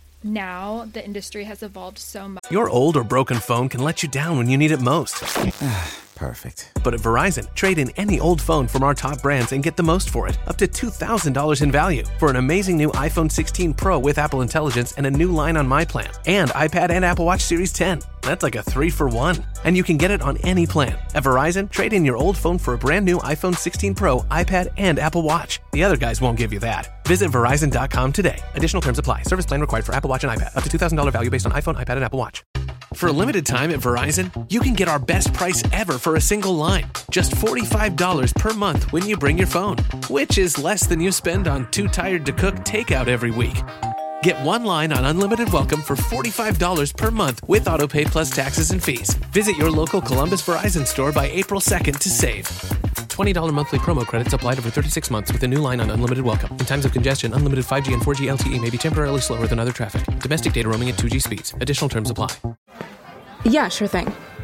now, the industry has evolved so much. Your old or broken phone can let you down when you need it most. Perfect. But at Verizon, trade in any old phone from our top brands and get the most for it, up to two thousand dollars in value, for an amazing new iPhone sixteen Pro with Apple Intelligence and a new line on My Plan, and iPad and Apple Watch Series ten. That's like a three for one. And you can get it on any plan. At Verizon, trade in your old phone for a brand new iPhone sixteen Pro, iPad, and Apple Watch. The other guys won't give you that. Visit Verizon dot com today. Additional terms apply. Service plan required for Apple Watch and iPad. Up to two thousand dollars value based on iPhone, iPad, and Apple Watch. For a limited time at Verizon, you can get our best price ever for a single line. Just forty-five dollars per month when you bring your phone, which is less than you spend on Too Tired to Cook takeout every week. Get one line on Unlimited Welcome for forty-five dollars per month with AutoPay plus taxes and fees. Visit your local Columbus Verizon store by April second to save. twenty dollars monthly promo credits applied over thirty-six months with a new line on Unlimited Welcome. In times of congestion, unlimited five G and four G L T E may be temporarily slower than other traffic. Domestic data roaming at two G speeds. Additional terms apply. Yeah, sure thing.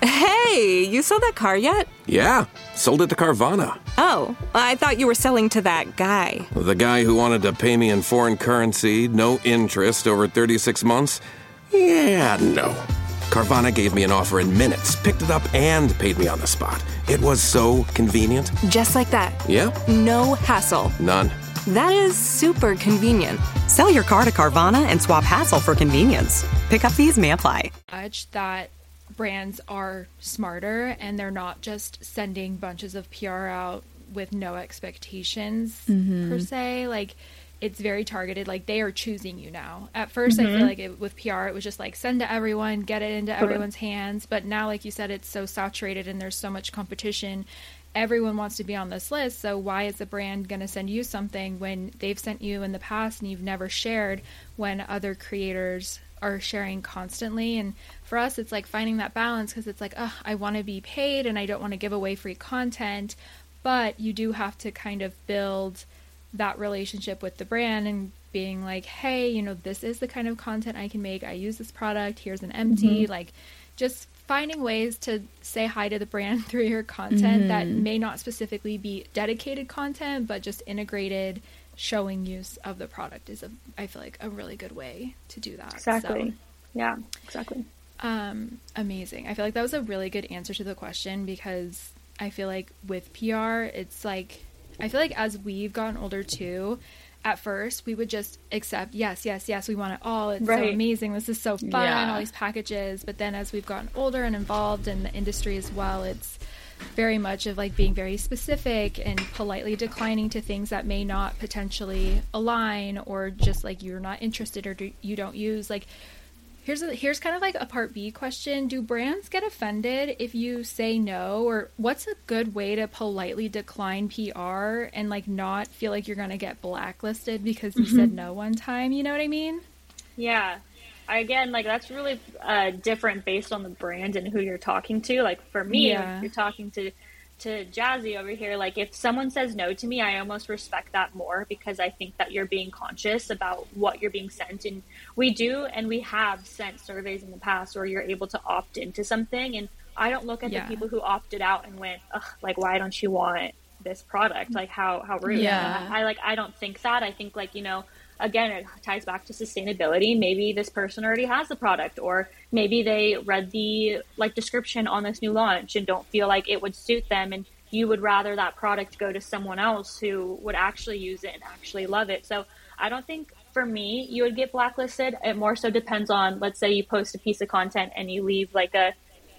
Hey, you sold that car yet? Yeah, sold it to Carvana. Oh, I thought you were selling to that guy. The guy who wanted to pay me in foreign currency, no interest, over thirty-six months? Yeah, no. Carvana gave me an offer in minutes, picked it up, and paid me on the spot. It was so convenient. Just like that. Yeah? No hassle. None. That is super convenient. Sell your car to Carvana and swap hassle for convenience. Pickup fees may apply. Much that brands are smarter and they're not just sending bunches of P R out with no expectations mm-hmm. per se. Like, it's very targeted. Like, they are choosing you now. At first, mm-hmm. I feel like it, with P R, it was just like send to everyone, get it into everyone's hands. But now, like you said, it's so saturated and there's so much competition. Everyone wants to be on this list. So why is a brand going to send you something when they've sent you in the past and you've never shared, when other creators are sharing constantly? And for us, it's like finding that balance, because it's like, oh, I want to be paid and I don't want to give away free content. But you do have to kind of build that relationship with the brand and being like, hey, you know, this is the kind of content I can make. I use this product. Here's an empty. Mm-hmm. Like, just finding ways to say hi to the brand through your content mm-hmm. that may not specifically be dedicated content, but just integrated showing use of the product is, a, I feel like, a really good way to do that. Exactly. So, yeah, exactly. Um, amazing. I feel like that was a really good answer to the question, because I feel like with P R, it's like, I feel like as we've gotten older too, at first we would just accept, yes, yes, yes, we want it all. It's right. so amazing. This is so fun. Yeah. All these packages. But then as we've gotten older and involved in the industry as well, it's very much of like being very specific and politely declining to things that may not potentially align, or just like you're not interested or do, you don't use. Like, Here's a, here's kind of like a part B question. Do brands get offended if you say no? Or what's a good way to politely decline P R and like not feel like you're going to get blacklisted because you mm-hmm. said no one time? You know what I mean? Yeah. Again, like that's really uh, different based on the brand and who you're talking to. Like for me, yeah. if you're talking to to Jazzy over here, like if someone says no to me, I almost respect that more, because I think that you're being conscious about what you're being sent. And we do, and we have sent surveys in the past where you're able to opt into something. And I don't look at yeah. the people who opted out and went, ugh, like, why don't you want this product? Like, how, how rude. Yeah. I, I like, I don't think that. I think like, you know, again, it ties back to sustainability. Maybe this person already has the product, or maybe they read the like description on this new launch and don't feel like it would suit them, and you would rather that product go to someone else who would actually use it and actually love it. So I don't think for me you would get blacklisted. It more so depends on, let's say you post a piece of content and you leave like a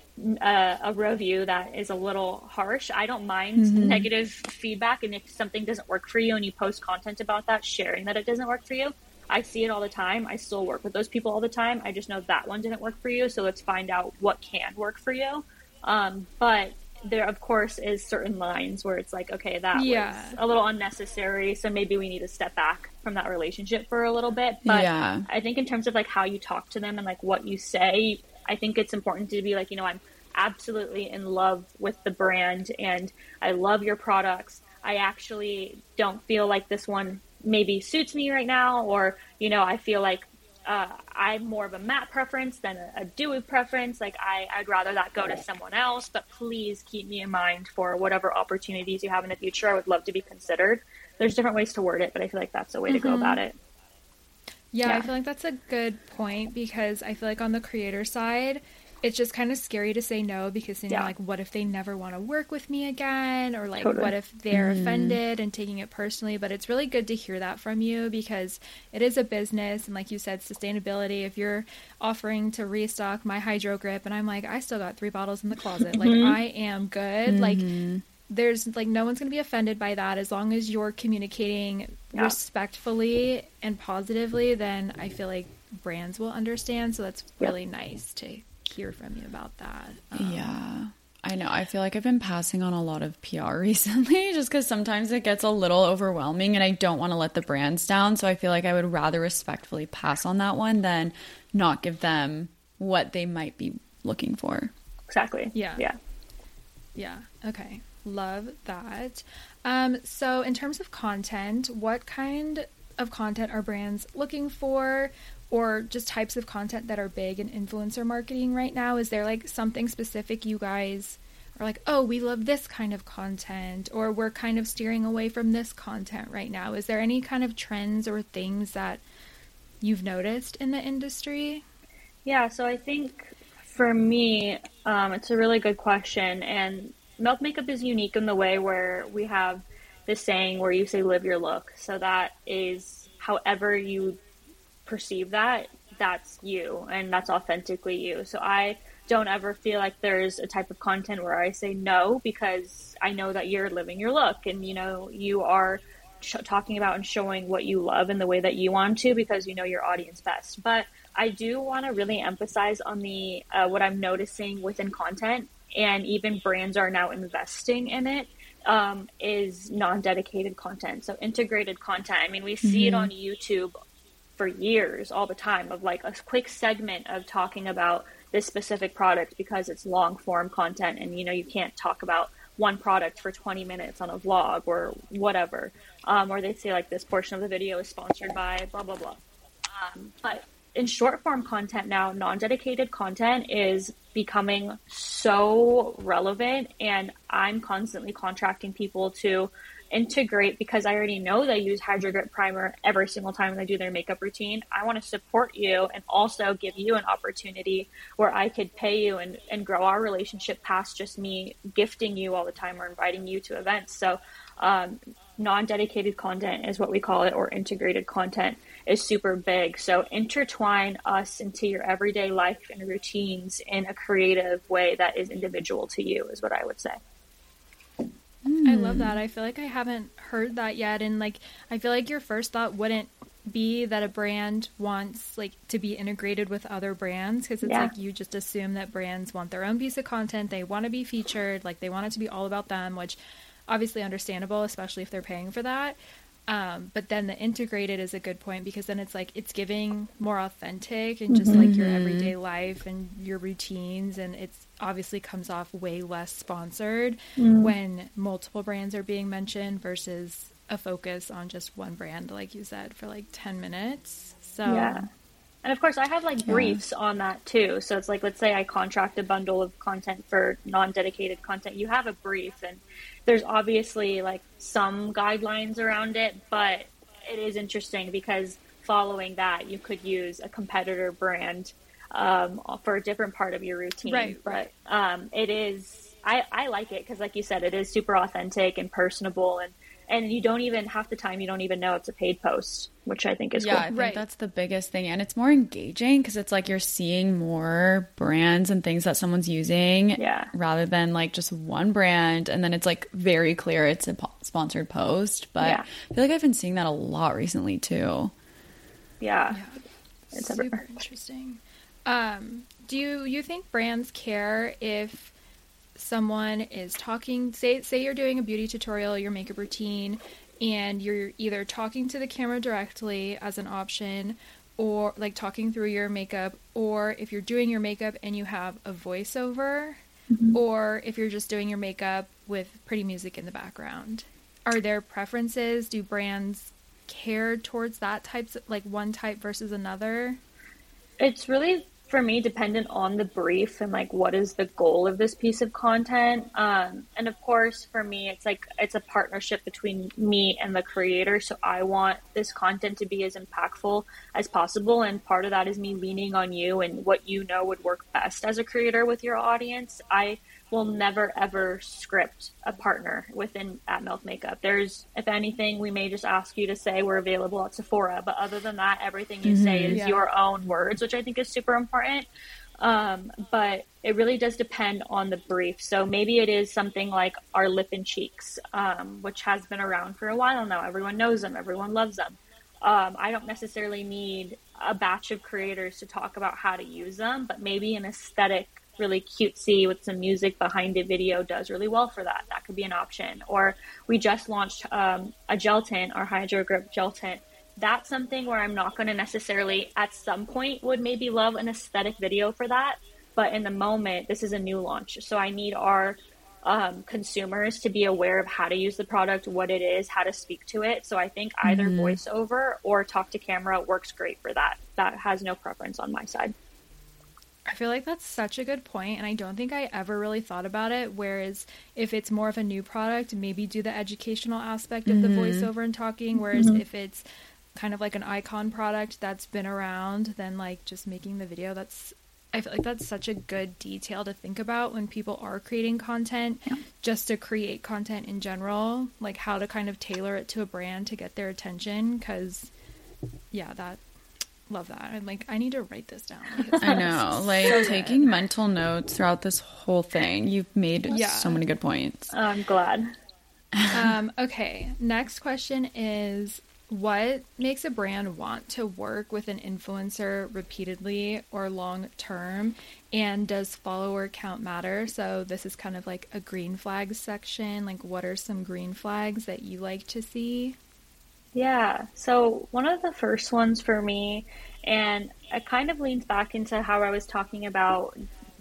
a, a review that is a little harsh. I don't mind mm-hmm. negative feedback, and if something doesn't work for you and you post content about that, sharing that it doesn't work for you. I see it all the time. I still work with those people all the time. I just know that one didn't work for you, so let's find out what can work for you. Um, but there, of course, is certain lines where it's like, okay, that yeah. was a little unnecessary, so maybe we need to step back from that relationship for a little bit. But yeah. I think in terms of like how you talk to them and like what you say, I think it's important to be like, you know, I'm absolutely in love with the brand and I love your products. I actually don't feel like this one maybe suits me right now, or, you know, I feel like uh, I'm more of a matte preference than a, a dewy preference. Like I, I'd rather that go to someone else, but please keep me in mind for whatever opportunities you have in the future. I would love to be considered. There's different ways to word it, but I feel like that's the way mm-hmm. to go about it. Yeah, Yeah. I feel like that's a good point, because I feel like on the creator side, it's just kind of scary to say no, because then Yeah. you're like, what if they never want to work with me again? Or like, Totally. what if they're Mm. offended and taking it personally? But it's really good to hear that from you, because it is a business. And like you said, sustainability, if you're offering to restock my Hydro Grip and I'm like, I still got three bottles in the closet, like Mhm. I am good. Like there's like, no one's going to be offended by that. As long as you're communicating Yeah. respectfully and positively, then I feel like brands will understand. So that's Yeah. really nice to hear from you about that. Um, Yeah. I know. I feel like I've been passing on a lot of P R recently, just because sometimes it gets a little overwhelming and I don't want to let the brands down. So I feel like I would rather respectfully pass on that one than not give them what they might be looking for. Exactly. Yeah. Yeah. Yeah. Okay. Love that. Um, so in terms of content, what kind of content are brands looking for, or just types of content that are big in influencer marketing right now? Is there like something specific you guys are like, oh, we love this kind of content, or we're kind of steering away from this content right now? Is there any kind of trends or things that you've noticed in the industry? Yeah, so I think for me, um, it's a really good question. And Milk Makeup is unique in the way where we have this saying where you say live your look. So that is however you perceive that, that's you, and that's authentically you. So I don't ever feel like there's a type of content where I say no, because I know that you're living your look, and you know you are sh- talking about and showing what you love in the way that you want to, because you know your audience best. But I do want to really emphasize on the uh, what I'm noticing within content, and even brands are now investing in it, um, is non-dedicated content. So integrated content. I mean, we see mm-hmm. it on YouTube for years, all the time, of like a quick segment of talking about this specific product because it's long form content, and you know you can't talk about one product for twenty minutes on a vlog or whatever, um, or they say like this portion of the video is sponsored by blah blah blah. Um, but in short form content now, non-dedicated content is becoming so relevant, and I'm constantly contracting people to integrate, because I already know they use Hydro Grip Primer every single time they do their makeup routine. I want to support you and also give you an opportunity where I could pay you and, and grow our relationship past just me gifting you all the time or inviting you to events. So um, non-dedicated content is what we call it, or integrated content is super big. So intertwine us into your everyday life and routines in a creative way that is individual to you, is what I would say. I love that. I feel like I haven't heard that yet. And like, I feel like your first thought wouldn't be that a brand wants like to be integrated with other brands, because it's yeah. like you just assume that brands want their own piece of content. They want to be featured, like they want it to be all about them, which obviously understandable, especially if they're paying for that. Um, but then the integrated is a good point, because then it's like it's giving more authentic and just mm-hmm. like your everyday life and your routines, and it's obviously comes off way less sponsored mm. when multiple brands are being mentioned versus a focus on just one brand, like you said, for like ten minutes. So yeah. And of course I have like briefs yeah. on that too. So it's like, let's say I contract a bundle of content for non-dedicated content. You have a brief, and there's obviously like some guidelines around it, but it is interesting because following that, you could use a competitor brand um, for a different part of your routine. Right. But um, it is, I, I like it because like you said, it is super authentic and personable, and And you don't even, half the time, you don't even know it's a paid post, which I think is yeah, cool. I think right. that's the biggest thing. And it's more engaging because it's like you're seeing more brands and things that someone's using yeah. rather than like just one brand. And then it's like very clear it's a po- sponsored post. But yeah. I feel like I've been seeing that a lot recently too. Yeah. yeah. It's super everywhere. Interesting. Um, do you, you think brands care if someone is talking, say say you're doing a beauty tutorial, your makeup routine, and you're either talking to the camera directly as an option, or like talking through your makeup, or if you're doing your makeup and you have a voiceover, mm-hmm. or if you're just doing your makeup with pretty music in the background? Are there preferences? Do brands care towards that types, like one type versus another? It's really, for me, dependent on the brief and like what is the goal of this piece of content. Um, and of course, for me, it's like it's a partnership between me and the creator. So I want this content to be as impactful as possible. And part of that is me leaning on you and what you know would work best as a creator with your audience. I will never ever script a partner within at Milk Makeup. There's, if anything, we may just ask you to say we're available at Sephora, but other than that, everything you mm-hmm, say is yeah. your own words, which I think is super important. Um, but it really does depend on the brief. So maybe it is something like our lip and cheeks, um, which has been around for a while now. Everyone knows them. Everyone loves them. Um, I don't necessarily need a batch of creators to talk about how to use them, but maybe an aesthetic, really cutesy with some music behind a video does really well for that. That could be an option. Or we just launched um, a gel tint, our Hydro Grip gel tint. That's something where I'm not going to necessarily at some point would maybe love an aesthetic video for that. But in the moment, this is a new launch. So I need our um, consumers to be aware of how to use the product, what it is, how to speak to it. So I think either mm-hmm. voiceover or talk to camera works great for that. That has no preference on my side. I feel like that's such a good point, and I don't think I ever really thought about it. Whereas if it's more of a new product, maybe do the educational aspect of mm-hmm. the voiceover and talking. Whereas mm-hmm. if it's kind of like an icon product that's been around, then like just making the video, that's, I feel like that's such a good detail to think about when people are creating content, yeah. just to create content in general, like how to kind of tailor it to a brand to get their attention. Because yeah, that, love that. I'm like, I need to write this down. I know, like so taking good. mental notes throughout this whole thing. You've made yeah. so many good points. I'm glad. um, okay, next question is, what makes a brand want to work with an influencer repeatedly or long term? And does follower count matter? So this is kind of like a green flags section. Like, what are some green flags that you like to see? Yeah, so one of the first ones for me, and it kind of leans back into how I was talking about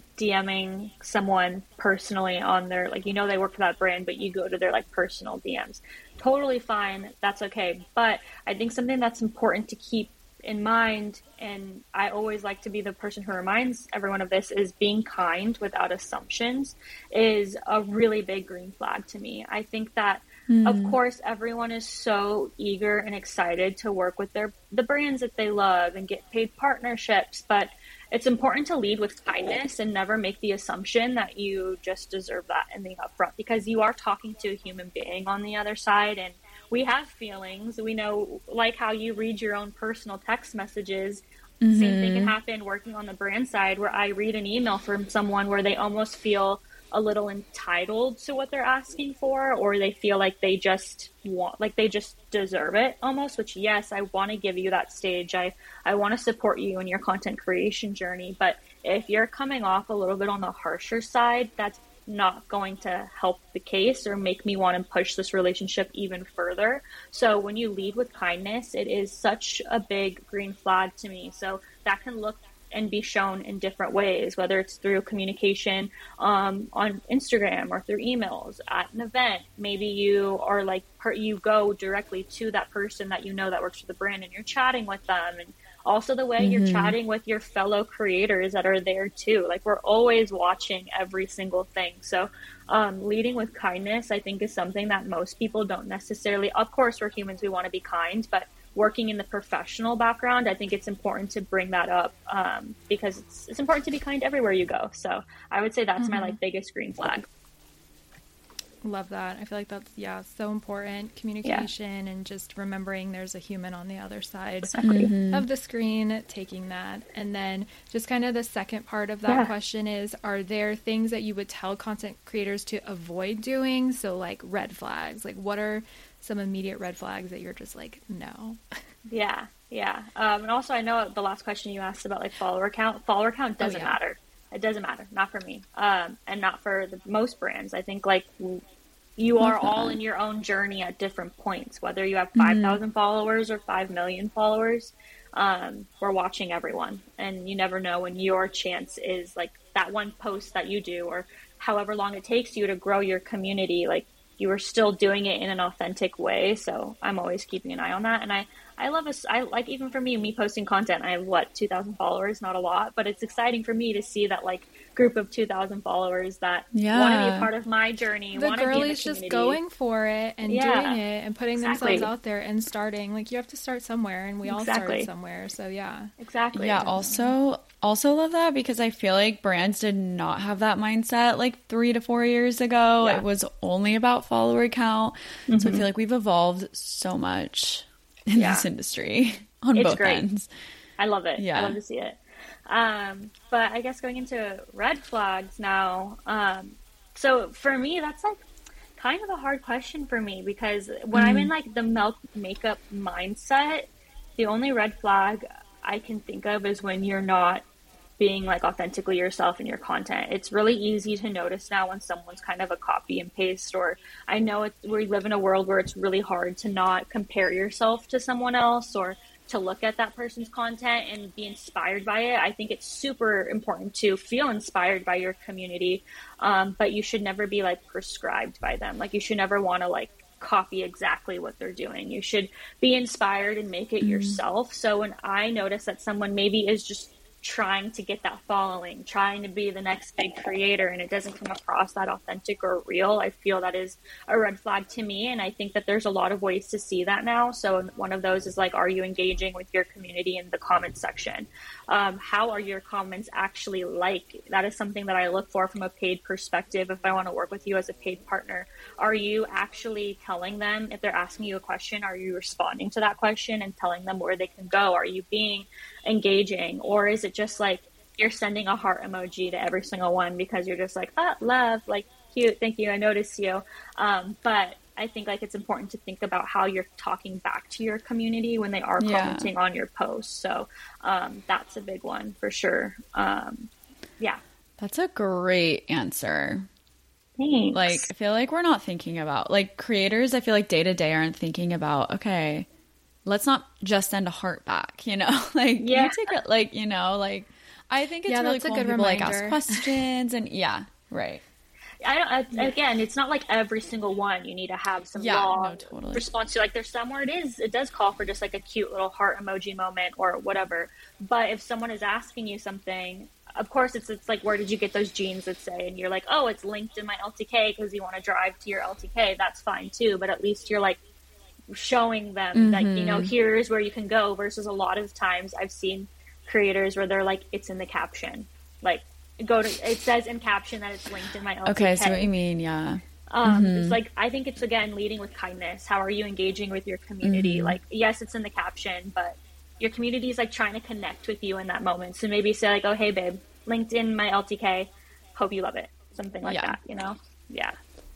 DMing someone personally on their, like, you know, they work for that brand, but you go to their like personal D Ms. Totally fine. That's okay. But I think something that's important to keep in mind, and I always like to be the person who reminds everyone of this, is being kind without assumptions is a really big green flag to me. I think that Mm. Of course, everyone is so eager and excited to work with their the brands that they love and get paid partnerships, but it's important to lead with kindness and never make the assumption that you just deserve that in the upfront, because you are talking to a human being on the other side, and we have feelings. We know, like how you read your own personal text messages, mm-hmm. same thing can happen working on the brand side, where I read an email from someone where they almost feel a little entitled to what they're asking for, or they feel like they just want, like they just deserve it almost, which yes, I want to give you that stage. I, I want to support you in your content creation journey. But if you're coming off a little bit on the harsher side, that's not going to help the case or make me want to push this relationship even further. So when you lead with kindness, it is such a big green flag to me. So that can look and be shown in different ways, whether it's through communication um, on Instagram or through emails at an event. Maybe you are like, you go directly to that person that you know that works for the brand and you're chatting with them. And also the way mm-hmm. you're chatting with your fellow creators that are there too. Like, we're always watching every single thing. So um, leading with kindness, I think, is something that most people don't necessarily, of course, we're humans, we want to be kind, but working in the professional background, I think it's important to bring that up um, because it's, it's important to be kind everywhere you go. So I would say that's mm-hmm. my like biggest green flag. Love that. I feel like that's, yeah, so important. Communication yeah. and just remembering there's a human on the other side exactly. mm-hmm. of the screen taking that. And then just kind of the second part of that yeah. question is, are there things that you would tell content creators to avoid doing? So like red flags, like what are some immediate red flags that you're just like, no? Yeah, yeah. Um, and also, I know the last question you asked about like follower count. Follower count doesn't oh, yeah. matter. It doesn't matter. Not for me, um, and not for the, most brands. I think like you are all in your own journey at different points. Whether you have five thousand mm-hmm. followers or five million followers, um, we're watching everyone, and you never know when your chance is. Like that one post that you do, or however long it takes you to grow your community, like, you are still doing it in an authentic way. So I'm always keeping an eye on that. And I, I love us. I like, even for me, me posting content, I have what, two thousand followers, not a lot, but it's exciting for me to see that like group of two thousand followers that yeah. want to be a part of my journey. The want to girlies be in the just going for it and yeah. doing it and putting exactly. themselves out there and starting. Like, you have to start somewhere, and we all exactly. started somewhere. So yeah, exactly. Yeah. Also, also love that, because I feel like brands did not have that mindset like three to four years ago. Yeah. It was only about follower count. Mm-hmm. So I feel like we've evolved so much in yeah. this industry on it's both great. ends. I love it. Yeah. I love to see it. Um, but I guess going into red flags now. Um, so for me, that's like kind of a hard question for me, because when mm. I'm in like the milk makeup mindset, the only red flag I can think of is when you're not being like authentically yourself in your content. It's really easy to notice now when someone's kind of a copy and paste, or I know it, we live in a world where it's really hard to not compare yourself to someone else or to look at that person's content and be inspired by it. I think it's super important to feel inspired by your community, um, but you should never be like prescribed by them. Like you should never want to like copy exactly what they're doing. You should be inspired and make it mm-hmm. yourself. So when I notice that someone maybe is just trying to get that following, trying to be the next big creator, and it doesn't come across that authentic or real, I feel that is a red flag to me. And I think that there's a lot of ways to see that now. So one of those is like, are you engaging with your community in the comment section? Um, how are your comments actually like? That is something that I look for from a paid perspective. If I want to work with you as a paid partner, are you actually telling them if they're asking you a question, are you responding to that question and telling them where they can go? Are you being engaging, or is it just like you're sending a heart emoji to every single one because you're just like, ah, love, like cute, thank you, I noticed you. Um, but I think like it's important to think about how you're talking back to your community when they are yeah. commenting on your posts. So um, that's a big one for sure. Um, yeah. That's a great answer. Thanks. Like, I feel like we're not thinking about, like, creators, I feel like day to day aren't thinking about, okay, let's not just send a heart back, you know? Like, yeah. you take it, like, you know, like, I think it's yeah, really that's cool a good when people, reminder. like, ask questions and, yeah, right. I don't, I, again, it's not like every single one you need to have some yeah, long no, totally. response to. Like, there's some where it is, it does call for just like a cute little heart emoji moment or whatever. But if someone is asking you something, of course, it's it's like, where did you get those jeans, let's say, and you're like, oh, it's linked in my L T K because you want to drive to your L T K. That's fine too, but at least you're like showing them mm-hmm. that, you know, here's where you can go. Versus a lot of times I've seen creators where they're like, it's in the caption, like go to, it says in caption that it's linked in my L T K. Okay, I see what you mean. Yeah. Um, mm-hmm. It's like, I think it's, again, leading with kindness. How are you engaging with your community? Mm-hmm. Like, yes, it's in the caption, but your community is like trying to connect with you in that moment. So maybe say like, oh, hey babe, linked in my L T K, hope you love it. Something like yeah. that, you know? Yeah.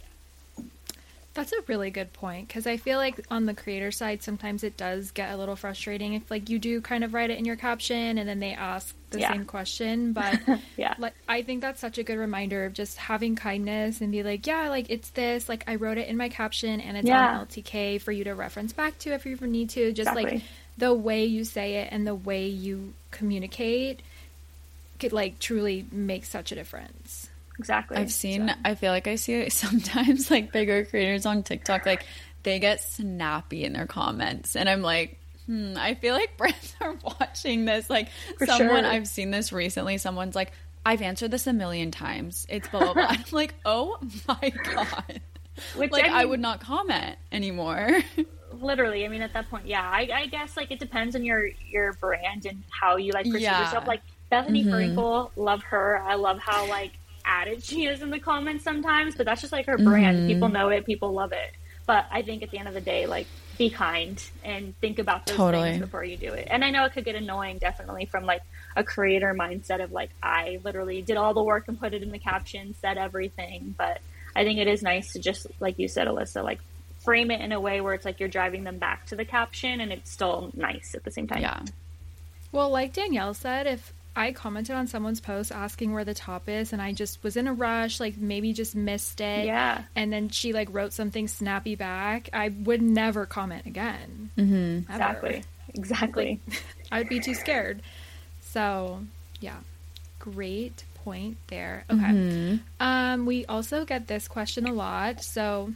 That's a really good point, because I feel like on the creator side, sometimes it does get a little frustrating if like you do kind of write it in your caption and then they ask the yeah. same question. But yeah. like, I think that's such a good reminder of just having kindness and be like, yeah, like it's this, like I wrote it in my caption and it's yeah. on L T K for you to reference back to if you ever need to. Just exactly. like the way you say it and the way you communicate could like truly make such a difference. Exactly. I've seen, so. I feel like I see it sometimes like bigger creators on TikTok, like they get snappy in their comments. And I'm like, hmm, I feel like brands are watching this. Like For someone, sure. I've seen this recently. Someone's like, I've answered this a million times. It's blah, blah, blah. I'm like, oh my God. Which, like, I, mean, I would not comment anymore. Literally. I mean, at that point, yeah, I, I guess like it depends on your, your brand and how you like perceive Yeah. yourself. Like Bethany mm-hmm. Frankel, love her. I love how like added she is in the comments sometimes, but that's just like her brand. Mm-hmm. People know it, people love it. But I think at the end of the day, like, be kind and think about those totally. things before you do it. And I know it could get annoying, definitely, from like a creator mindset of like, I literally did all the work and put it in the caption, said everything. But I think it is nice to just, like you said, Alyssa, like frame it in a way where it's like you're driving them back to the caption and it's still nice at the same time. Yeah. Well, like Danielle said, if I commented on someone's post asking where the top is and I just was in a rush, like maybe just missed it. Yeah. And then she like wrote something snappy back, I would never comment again. Mm-hmm. Exactly. Exactly. Like, I'd be too scared. So, yeah. Great point there. Okay. Mm-hmm. Um, we also get this question a lot. So,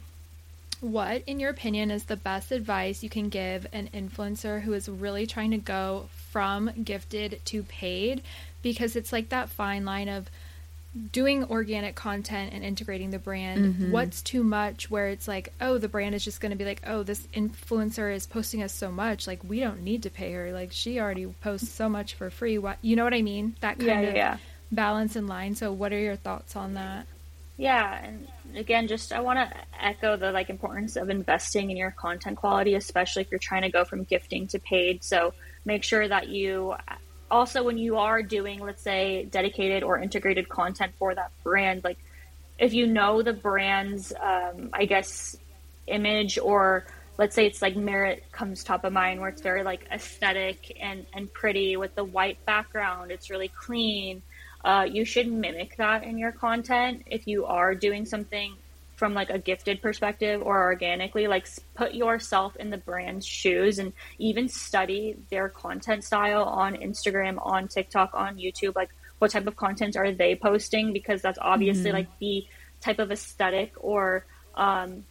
what, in your opinion, is the best advice you can give an influencer who is really trying to go from gifted to paid? Because it's like that fine line of doing organic content and integrating the brand. Mm-hmm. What's too much, where it's like, oh, the brand is just going to be like, oh, this influencer is posting us so much, like we don't need to pay her, like she already posts so much for free. What, you know what I mean? That kind yeah, of yeah. balance in line. So what are your thoughts on that? Yeah, and again, just I want to echo the like importance of investing in your content quality, especially if you're trying to go from gifting to paid. So make sure that you also, when you are doing, let's say, dedicated or integrated content for that brand, like if you know the brand's, um, I guess, image, or let's say it's like Merit comes top of mind, where it's very like aesthetic and, and pretty with the white background. It's really clean. Uh, you should mimic that in your content if you are doing something from like a gifted perspective or organically, like put yourself in the brand's shoes and even study their content style on Instagram, on TikTok, on YouTube. Like what type of content are they posting? Because that's obviously mm-hmm. like the type of aesthetic or um,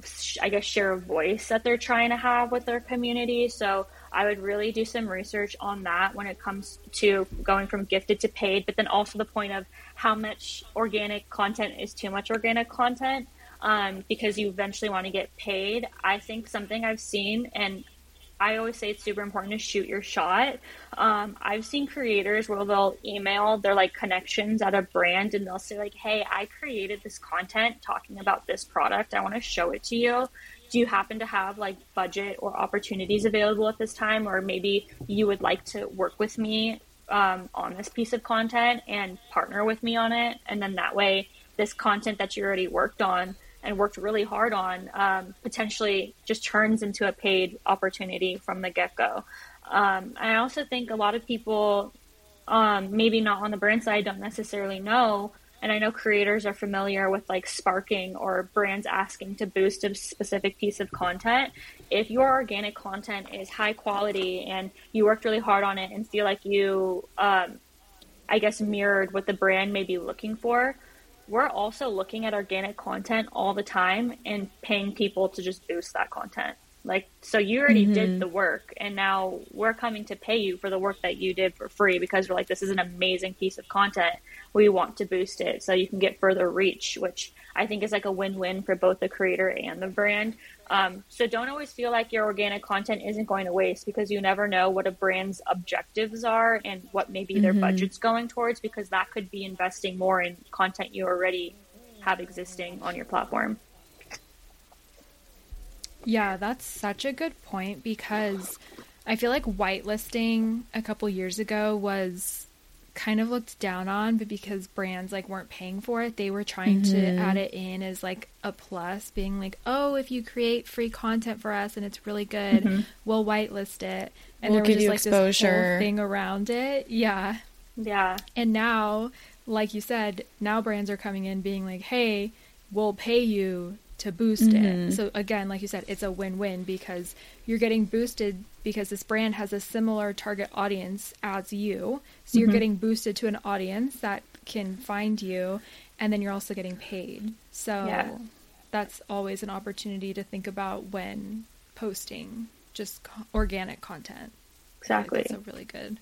I guess share of voice that they're trying to have with their community. So I would really do some research on that when it comes to going from gifted to paid, but then also the point of how much organic content is too much organic content, um, because you eventually want to get paid. I think something I've seen, and I always say it's super important to shoot your shot. Um, I've seen creators where they'll email their like connections at a brand and they'll say like, hey, I created this content talking about this product. I want to show it to you. Do you happen to have like budget or opportunities available at this time? Or maybe you would like to work with me um, on this piece of content and partner with me on it. And then that way, this content that you already worked on and worked really hard on um, potentially just turns into a paid opportunity from the get-go. Um, I also think a lot of people, um, maybe not on the brand side, don't necessarily know. And I know creators are familiar with like sparking or brands asking to boost a specific piece of content. If your organic content is high quality and you worked really hard on it and feel like you, um, I guess, mirrored what the brand may be looking for, we're also looking at organic content all the time and paying people to just boost that content. Like, so you already mm-hmm. did the work and now we're coming to pay you for the work that you did for free because we're like, this is an amazing piece of content. We want to boost it so you can get further reach, which I think is like a win-win for both the creator and the brand. Um, so don't always feel like your organic content isn't going to waste because you never know what a brand's objectives are and what maybe their mm-hmm. budget's going towards, because that could be investing more in content you already have existing on your platform. Yeah, that's such a good point because I feel like whitelisting a couple years ago was kind of looked down on, but because brands like weren't paying for it, they were trying mm-hmm. to add it in as like a plus, being like, oh, if you create free content for us and it's really good, mm-hmm. we'll whitelist it. And we'll there was give just you like exposure. This whole thing around it. Yeah. Yeah. And now, like you said, now brands are coming in being like, hey, we'll pay you to boost mm-hmm. it. So again, like you said, it's a win-win because you're getting boosted because this brand has a similar target audience as you. So you're mm-hmm. getting boosted to an audience that can find you, and then you're also getting paid. So yeah. that's always an opportunity to think about when posting just co- organic content. Exactly. Like that's a really good,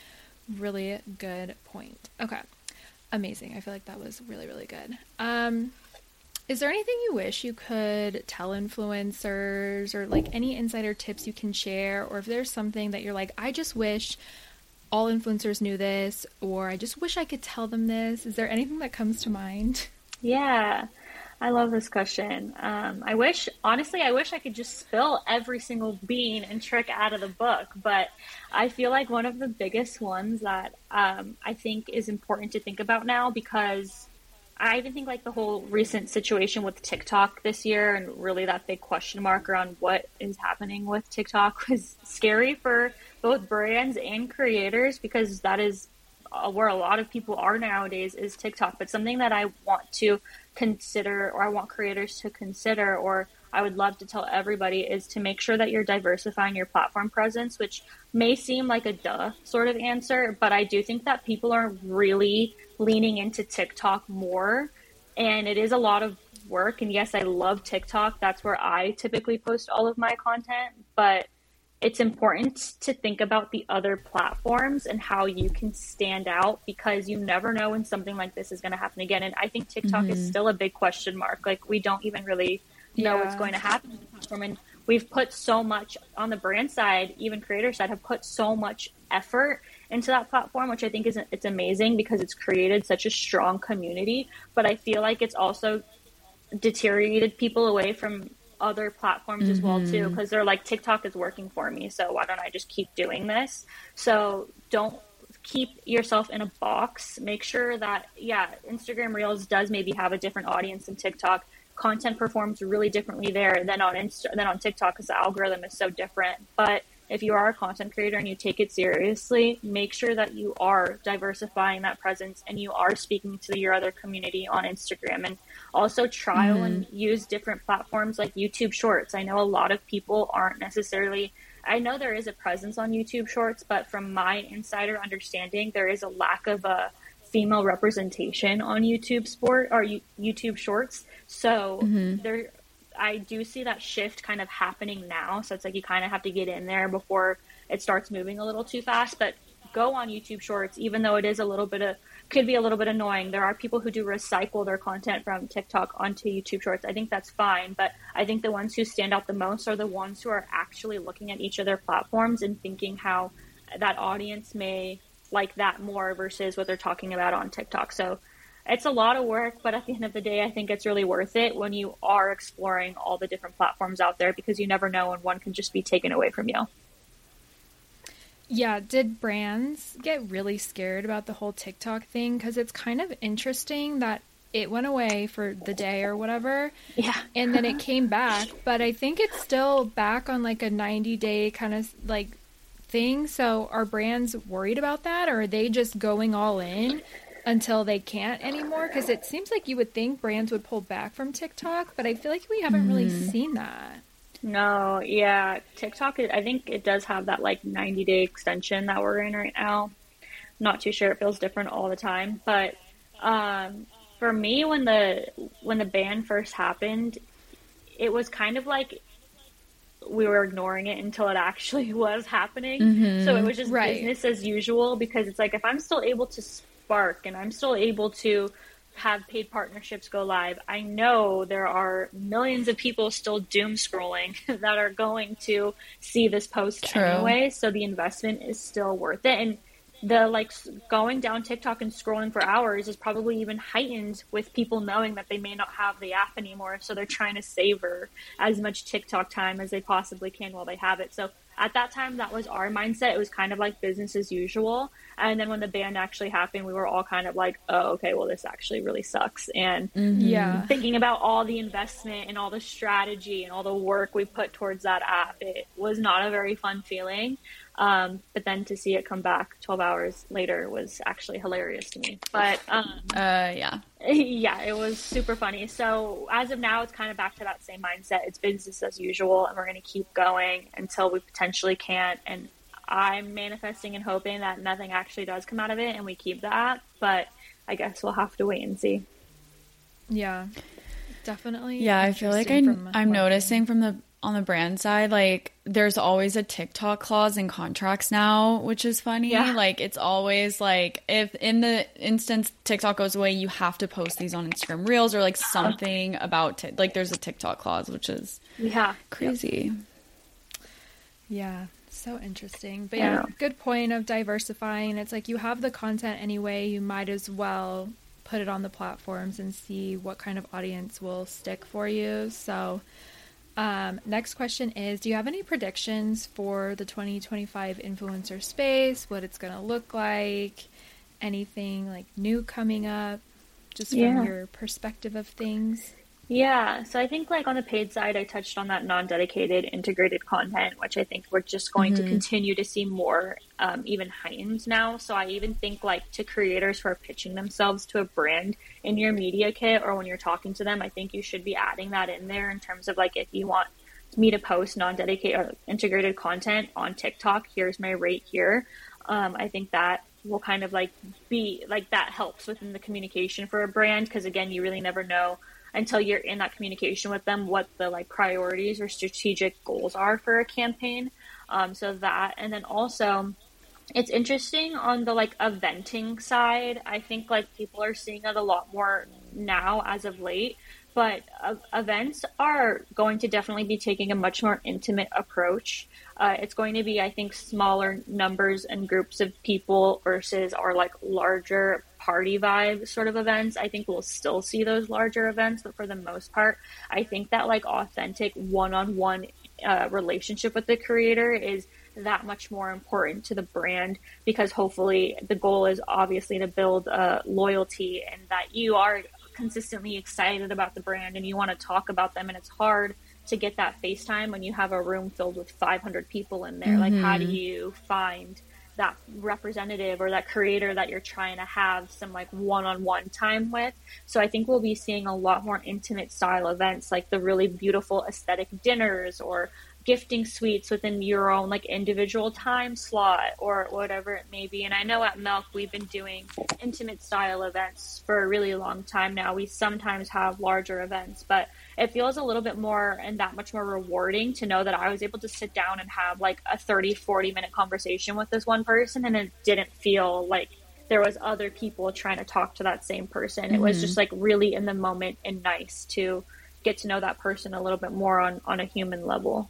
really good point. Okay. Amazing. I feel like that was really, really good. Um, Is there anything you wish you could tell influencers or like any insider tips you can share? Or if there's something that you're like, I just wish all influencers knew this, or I just wish I could tell them this. Is there anything that comes to mind? Yeah, I love this question. Um, I wish, honestly, I wish I could just spill every single bean and trick out of the book. But I feel like one of the biggest ones that um, I think is important to think about now, because I even think like the whole recent situation with TikTok this year and really that big question mark around what is happening with TikTok was scary for both brands and creators, because that is uh, where a lot of people are nowadays, is TikTok. But something that I want to consider, or I want creators to consider, or I would love to tell everybody, is to make sure that you're diversifying your platform presence, which may seem like a duh sort of answer, but I do think that people are really leaning into TikTok more, and it is a lot of work. And yes, I love TikTok. That's where I typically post all of my content, but it's important to think about the other platforms and how you can stand out, because you never know when something like this is going to happen again. And I think TikTok mm-hmm. is still a big question mark. Like, we don't even really know yeah. what's going to happen to the platform. And we've put so much on the brand side, even creator side, have put so much effort into that platform, which I think is it's amazing because it's created such a strong community. But I feel like it's also deteriorated people away from other platforms mm-hmm. as well too, because they're like, TikTok is working for me, so why don't I just keep doing this? So don't keep yourself in a box. Make sure that, yeah, Instagram Reels does maybe have a different audience than TikTok. Content performs really differently there than on Insta- than on TikTok, because the algorithm is so different. But if you are a content creator and you take it seriously, make sure that you are diversifying that presence and you are speaking to your other community on Instagram, and also trial mm-hmm. and use different platforms like YouTube Shorts. I know a lot of people aren't necessarily, I know there is a presence on YouTube Shorts, but from my insider understanding, there is a lack of a female representation on YouTube Sport or YouTube Shorts. So mm-hmm. there, I do see that shift kind of happening now. So it's like you kind of have to get in there before it starts moving a little too fast. But go on YouTube Shorts, even though it is a little bit of, could be a little bit annoying. There are people who do recycle their content from TikTok onto YouTube Shorts. I think that's fine. But I think the ones who stand out the most are the ones who are actually looking at each of their platforms and thinking how that audience may like that more versus what they're talking about on TikTok. So it's a lot of work, but at the end of the day, I think it's really worth it when you are exploring all the different platforms out there, because you never know when one can just be taken away from you. Yeah, did brands get really scared about the whole TikTok thing? Because it's kind of interesting that it went away for the day or whatever. Yeah. And then it came back, but I think it's still back on like a ninety day kind of like thing. So are brands worried about that, or are they just going all in until they can't anymore? Because it seems like you would think brands would pull back from TikTok, but I feel like we haven't mm. really seen that. No, yeah. TikTok, I think it does have that like ninety day extension that we're in right now. Not too sure. It feels different all the time. But um, for me, when the when the ban first happened, it was kind of like we were ignoring it until it actually was happening. Mm-hmm. So it was just right. business as usual, because it's like, if I'm still able to spark and I'm still able to have paid partnerships go live, I know there are millions of people still doom scrolling that are going to see this post True. Anyway. So the investment is still worth it. And the like going down TikTok and scrolling for hours is probably even heightened with people knowing that they may not have the app anymore. So they're trying to savor as much TikTok time as they possibly can while they have it. So at that time, that was our mindset. It was kind of like business as usual. And then when the ban actually happened, we were all kind of like, oh, okay, well, this actually really sucks. And mm-hmm. yeah, thinking about all the investment and all the strategy and all the work we put towards that app, it was not a very fun feeling. Um, but then to see it come back twelve hours later was actually hilarious to me. But um, uh, yeah, yeah, it was super funny. So as of now, it's kind of back to that same mindset. It's business as usual, and we're going to keep going until we potentially can't. And I'm manifesting and hoping that nothing actually does come out of it and we keep the app. But I guess we'll have to wait and see. Yeah, definitely. Yeah, I feel like I, I'm noticing from the on the brand side, like there's always a TikTok clause in contracts now, which is funny. Yeah. Like it's always like, if in the instance TikTok goes away, you have to post these on Instagram Reels or like something about t- like there's a TikTok clause, which is yeah crazy. Yeah, so interesting. But yeah, good point of diversifying. It's like you have the content anyway, you might as well put it on the platforms and see what kind of audience will stick for you. So Um, next question is, do you have any predictions for the twenty twenty-five influencer space, what it's going to look like, anything like new coming up, just from yeah. your perspective of things? Yeah, so I think like on the paid side, I touched on that non-dedicated integrated content, which I think we're just going mm-hmm. to continue to see more, um, even heightened now. So I even think like to creators who are pitching themselves to a brand in your media kit or when you're talking to them, I think you should be adding that in there in terms of like, if you want me to post non-dedicated or integrated content on TikTok, here's my rate here. Um, I think that will kind of like be like, that helps within the communication for a brand. Cause again, you really never know until you're in that communication with them, what the like priorities or strategic goals are for a campaign. Um, so that, and then also it's interesting on the like eventing side. I think like people are seeing it a lot more now as of late, but uh, events are going to definitely be taking a much more intimate approach. Uh, it's going to be, I think, smaller numbers and groups of people versus our like larger party vibe sort of events. I think we'll still see those larger events, but for the most part, I think that like authentic one-on-one uh, relationship with the creator is that much more important to the brand, because hopefully the goal is obviously to build uh, loyalty and that you are consistently excited about the brand and you want to talk about them, and it's hard to get that face time when you have a room filled with five hundred people in there. Mm-hmm. Like, how do you find that representative or that creator that you're trying to have some like one-on-one time with? So I think we'll be seeing a lot more intimate style events, like the really beautiful aesthetic dinners or gifting suites within your own like individual time slot or whatever it may be. And I know at Milk we've been doing intimate style events for a really long time now. We sometimes have larger events, but it feels a little bit more and that much more rewarding to know that I was able to sit down and have like a thirty, forty minute conversation with this one person, and it didn't feel like there was other people trying to talk to that same person. Mm-hmm. It was just like really in the moment and nice to get to know that person a little bit more on, on a human level.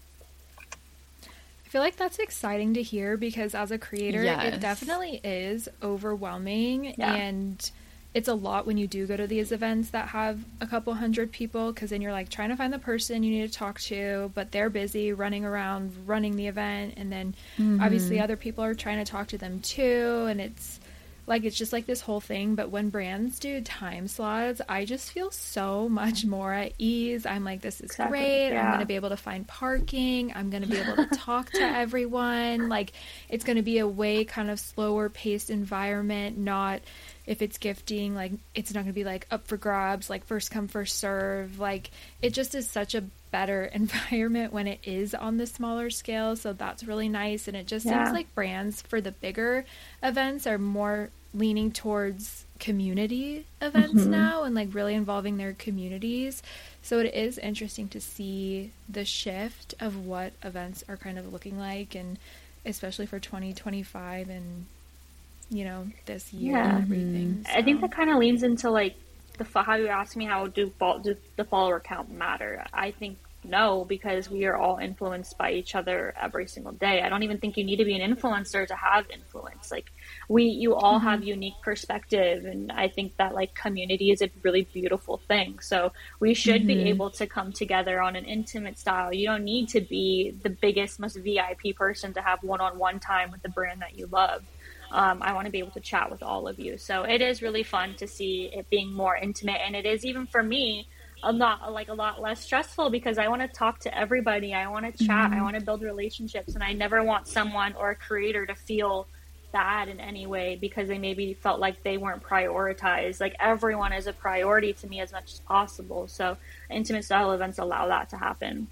I feel like that's exciting to hear because as a creator, yes. it definitely is overwhelming. Yeah. And it's a lot when you do go to these events that have a couple hundred people, because then you're like trying to find the person you need to talk to, but they're busy running around running the event. And then mm-hmm. obviously other people are trying to talk to them too. And it's like, it's just like this whole thing. But when brands do time slots, I just feel so much more at ease. I'm like, this is exactly. great. Yeah. I'm going to be able to find parking. I'm going to be able to talk to everyone. Like, it's going to be a way kind of slower paced environment. Not if it's gifting, like it's not going to be like up for grabs, like first come, first serve. Like, it just is such a better environment when it is on the smaller scale. So that's really nice. And it just yeah. seems like brands for the bigger events are more leaning towards community events mm-hmm. now and like really involving their communities. So it is interesting to see the shift of what events are kind of looking like, and especially for twenty twenty-five and, you know, this year yeah. and everything. So. I think that kind of leans into like the how you ask me how do, do the follower count matter. I think no, because we are all influenced by each other every single day. I don't even think you need to be an influencer to have influence. Like we, you all mm-hmm. have unique perspective, and I think that like community is a really beautiful thing. So we should mm-hmm. be able to come together on an intimate style. You don't need to be the biggest, most V I P person to have one-on-one time with the brand that you love. Um, I want to be able to chat with all of you. So it is really fun to see it being more intimate, and it is even for me a lot like a lot less stressful because I want to talk to everybody. I want to chat. Mm-hmm. I want to build relationships, and I never want someone or a creator to feel bad in any way because they maybe felt like they weren't prioritized. Like everyone is a priority to me as much as possible. So intimate style events allow that to happen.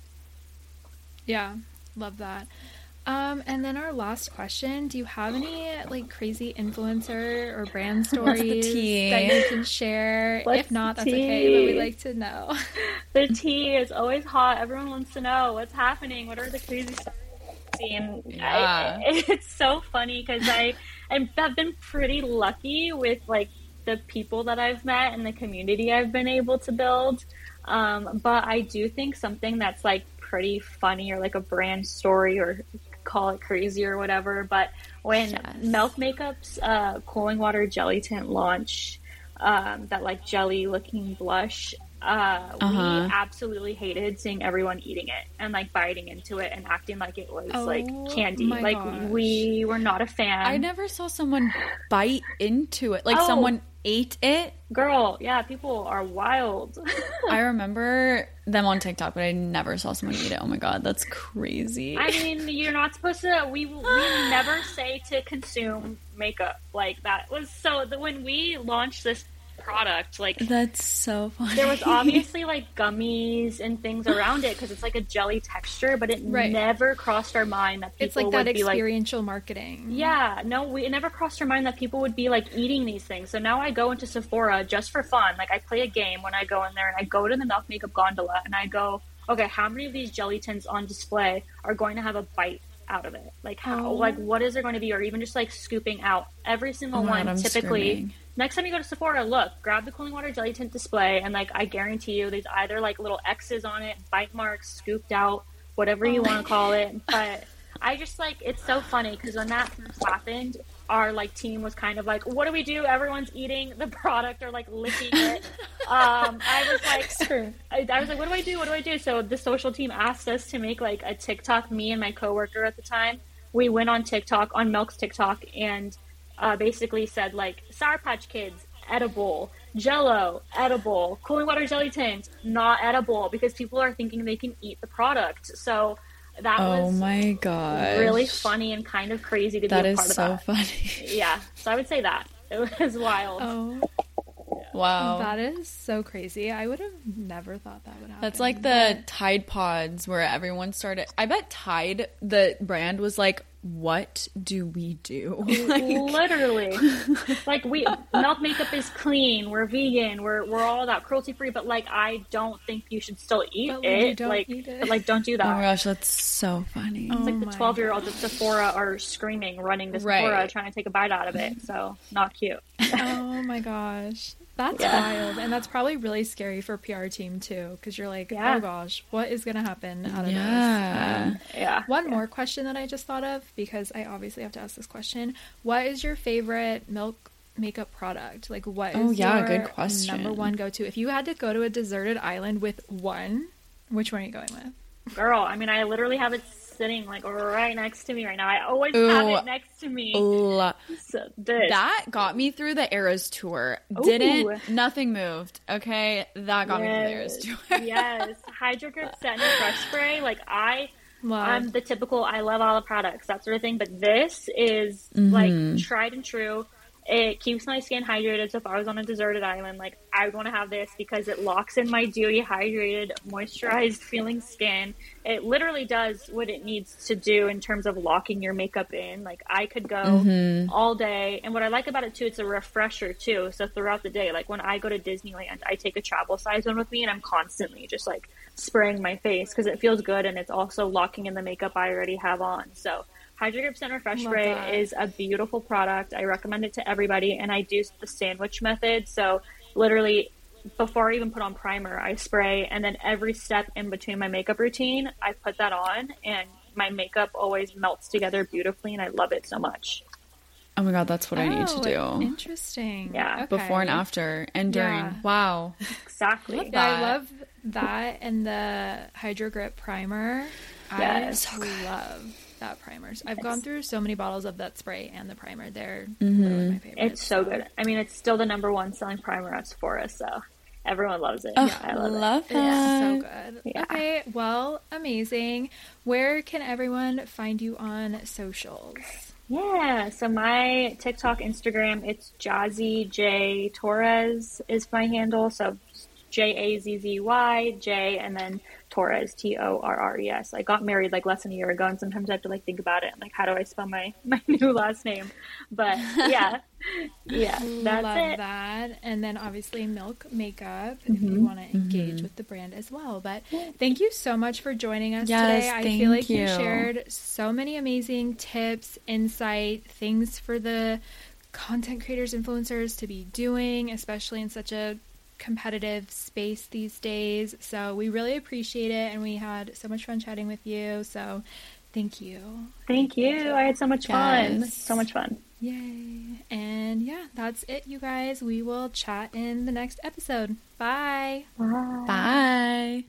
Yeah, love that. Um, and then our last question, do you have any like crazy influencer or brand stories that you can share? What's if not, that's okay, but we'd like to know. The tea is always hot. Everyone wants to know what's happening. What are the crazy stories I've seen? Yeah. I, it's so funny because I I've been pretty lucky with like the people that I've met and the community I've been able to build. Um, but I do think something that's like pretty funny or like a brand story or call it crazy or whatever, but when yes. Milk Makeup's uh, cooling water jelly tint launch, um, that like jelly looking blush, uh, uh-huh. we absolutely hated seeing everyone eating it and like biting into it and acting like it was oh, like candy. Like gosh. We were not a fan. I never saw someone bite into it. Like oh. someone ate it. Girl, yeah, people are wild. I remember them on TikTok, but I never saw someone eat it. Oh my god, that's crazy. I mean, you're not supposed to. We we never say to consume makeup. Like that was so. The, when we launched this product, like that's so funny. There was obviously like gummies and things around it because it's like a jelly texture, but it right. never crossed our mind that people it's like would that be experiential like, marketing. Yeah, no, we it never crossed our mind that people would be like eating these things. So now I go into Sephora just for fun. Like I play a game when I go in there, and I go to the Milk Makeup gondola and I go, okay, how many of these jelly tints on display are going to have a bite out of it? Like how? Oh. Like what is there going to be? Or even just like scooping out every single oh one. God, typically. Screaming. Next time you go to Sephora, look, grab the cooling water jelly tint display, and like I guarantee you, there's either like little X's on it, bite marks, scooped out, whatever you oh want to call it. But I just like it's so funny because when that first happened, our like team was kind of like, "What do we do? Everyone's eating the product or like licking it." um, I was like, I, I was like, "What do I do? What do I do?" So the social team asked us to make like a TikTok. Me and my coworker at the time, we went on TikTok on Milk's TikTok and. Uh, basically said like Sour Patch Kids, edible. Jello, edible. Cooling water jelly tins, not edible, because people are thinking they can eat the product. So that oh was my gosh. really funny and kind of crazy to that be a is part of so that. funny. Yeah, so I would say that. It was wild. Oh, wow. that is so crazy. I would have never thought that would happen. That's like the Tide Pods where everyone started. I bet Tide, the brand, was like, what do we do? like, Literally. Like, we Milk Makeup is clean, we're vegan, we're we're all that cruelty free, but like I don't think you should still eat But it. you don't like eat it. But like don't do that. oh my gosh, that's so funny. Oh It's like the my twelve year olds at Sephora are screaming, running to Right. Sephora, trying to take a bite out of it. So not cute. Oh my gosh. That's Yeah. wild. And that's probably really scary for P R team too, because you're like, Yeah. oh gosh, what is going to happen out of Yeah. this? Yeah. One more question that I just thought of, because I obviously have to ask this question. What is your favorite Milk Makeup product? Like, what is Oh, yeah, your good question. number one go-to? If you had to go to a deserted island with one, which one are you going with? Girl, I mean, I literally have it sitting like right next to me right now. I always Ooh. have it next to me. Lo- So this. that got me through the Eras tour. Ooh. Didn't, nothing moved. Okay. That got me through the Eras Yes. tour. Yes. Hydro Grip Set and Fresh Spray. Like, I, Love. I'm the typical, I love all the products, that sort of thing. But this is Mm-hmm. like tried and true. It keeps my skin hydrated. So if I was on a deserted island, like, I would want to have this because it locks in my dewy, hydrated, moisturized feeling skin. It literally does what it needs to do in terms of locking your makeup in. Like, I could go Mm-hmm. all day. And what I like about it too, it's a refresher too. So throughout the day, like when I go to Disneyland, I take a travel size one with me and I'm constantly just like spraying my face because it feels good and it's also locking in the makeup I already have on. So Hydro Grip Scent Refresh Love Spray that. is a beautiful product. I recommend it to everybody, and I do the sandwich method. So literally, before I even put on primer, I spray, and then every step in between my makeup routine, I put that on, and my makeup always melts together beautifully, and I love it so much. Oh my God, that's what I need to Oh, do. Interesting. Yeah. Okay. Before and after and during. Yeah. Wow. Exactly. Love Yeah, that. I love that and the Hydro Grip primer. Yes. I love that primer. I've gone through so many bottles of that spray and the primer. They're Mm-hmm. really my favorites. It's so good. I mean, it's still the number one selling primer at Sephora, so everyone loves it. Oh, Yeah, I love, love it. that. So good. Yeah. Okay, well, amazing. Where can everyone find you on socials? Yeah, so my TikTok, Instagram, it's Jazzy J Torres is my handle. So J A Z Z Y J and then Torres, T O R R E S. I got married like less than a year ago, and sometimes I have to like think about it. I'm like, how do I spell my my new last name? But yeah, yeah, that's Love it. that. And then obviously Milk Makeup if you want to engage with the brand as well. But thank you so much for joining us Yes, today. I thank feel like you. you. shared so many amazing tips, insight, things for the content creators, influencers to be doing, especially in such a competitive space these days. So we really appreciate it, and we had so much fun chatting with you. So thank you. Thank you. I had so much fun. Yes. So much fun. Yay. And yeah, that's it, you guys. We will chat in the next episode. Bye. Bye.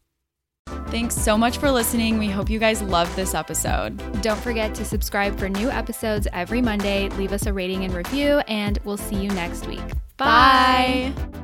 Thanks so much for listening. We hope you guys loved this episode. Don't forget to subscribe for new episodes every Monday. Leave us a rating and review, and we'll see you next week. Bye.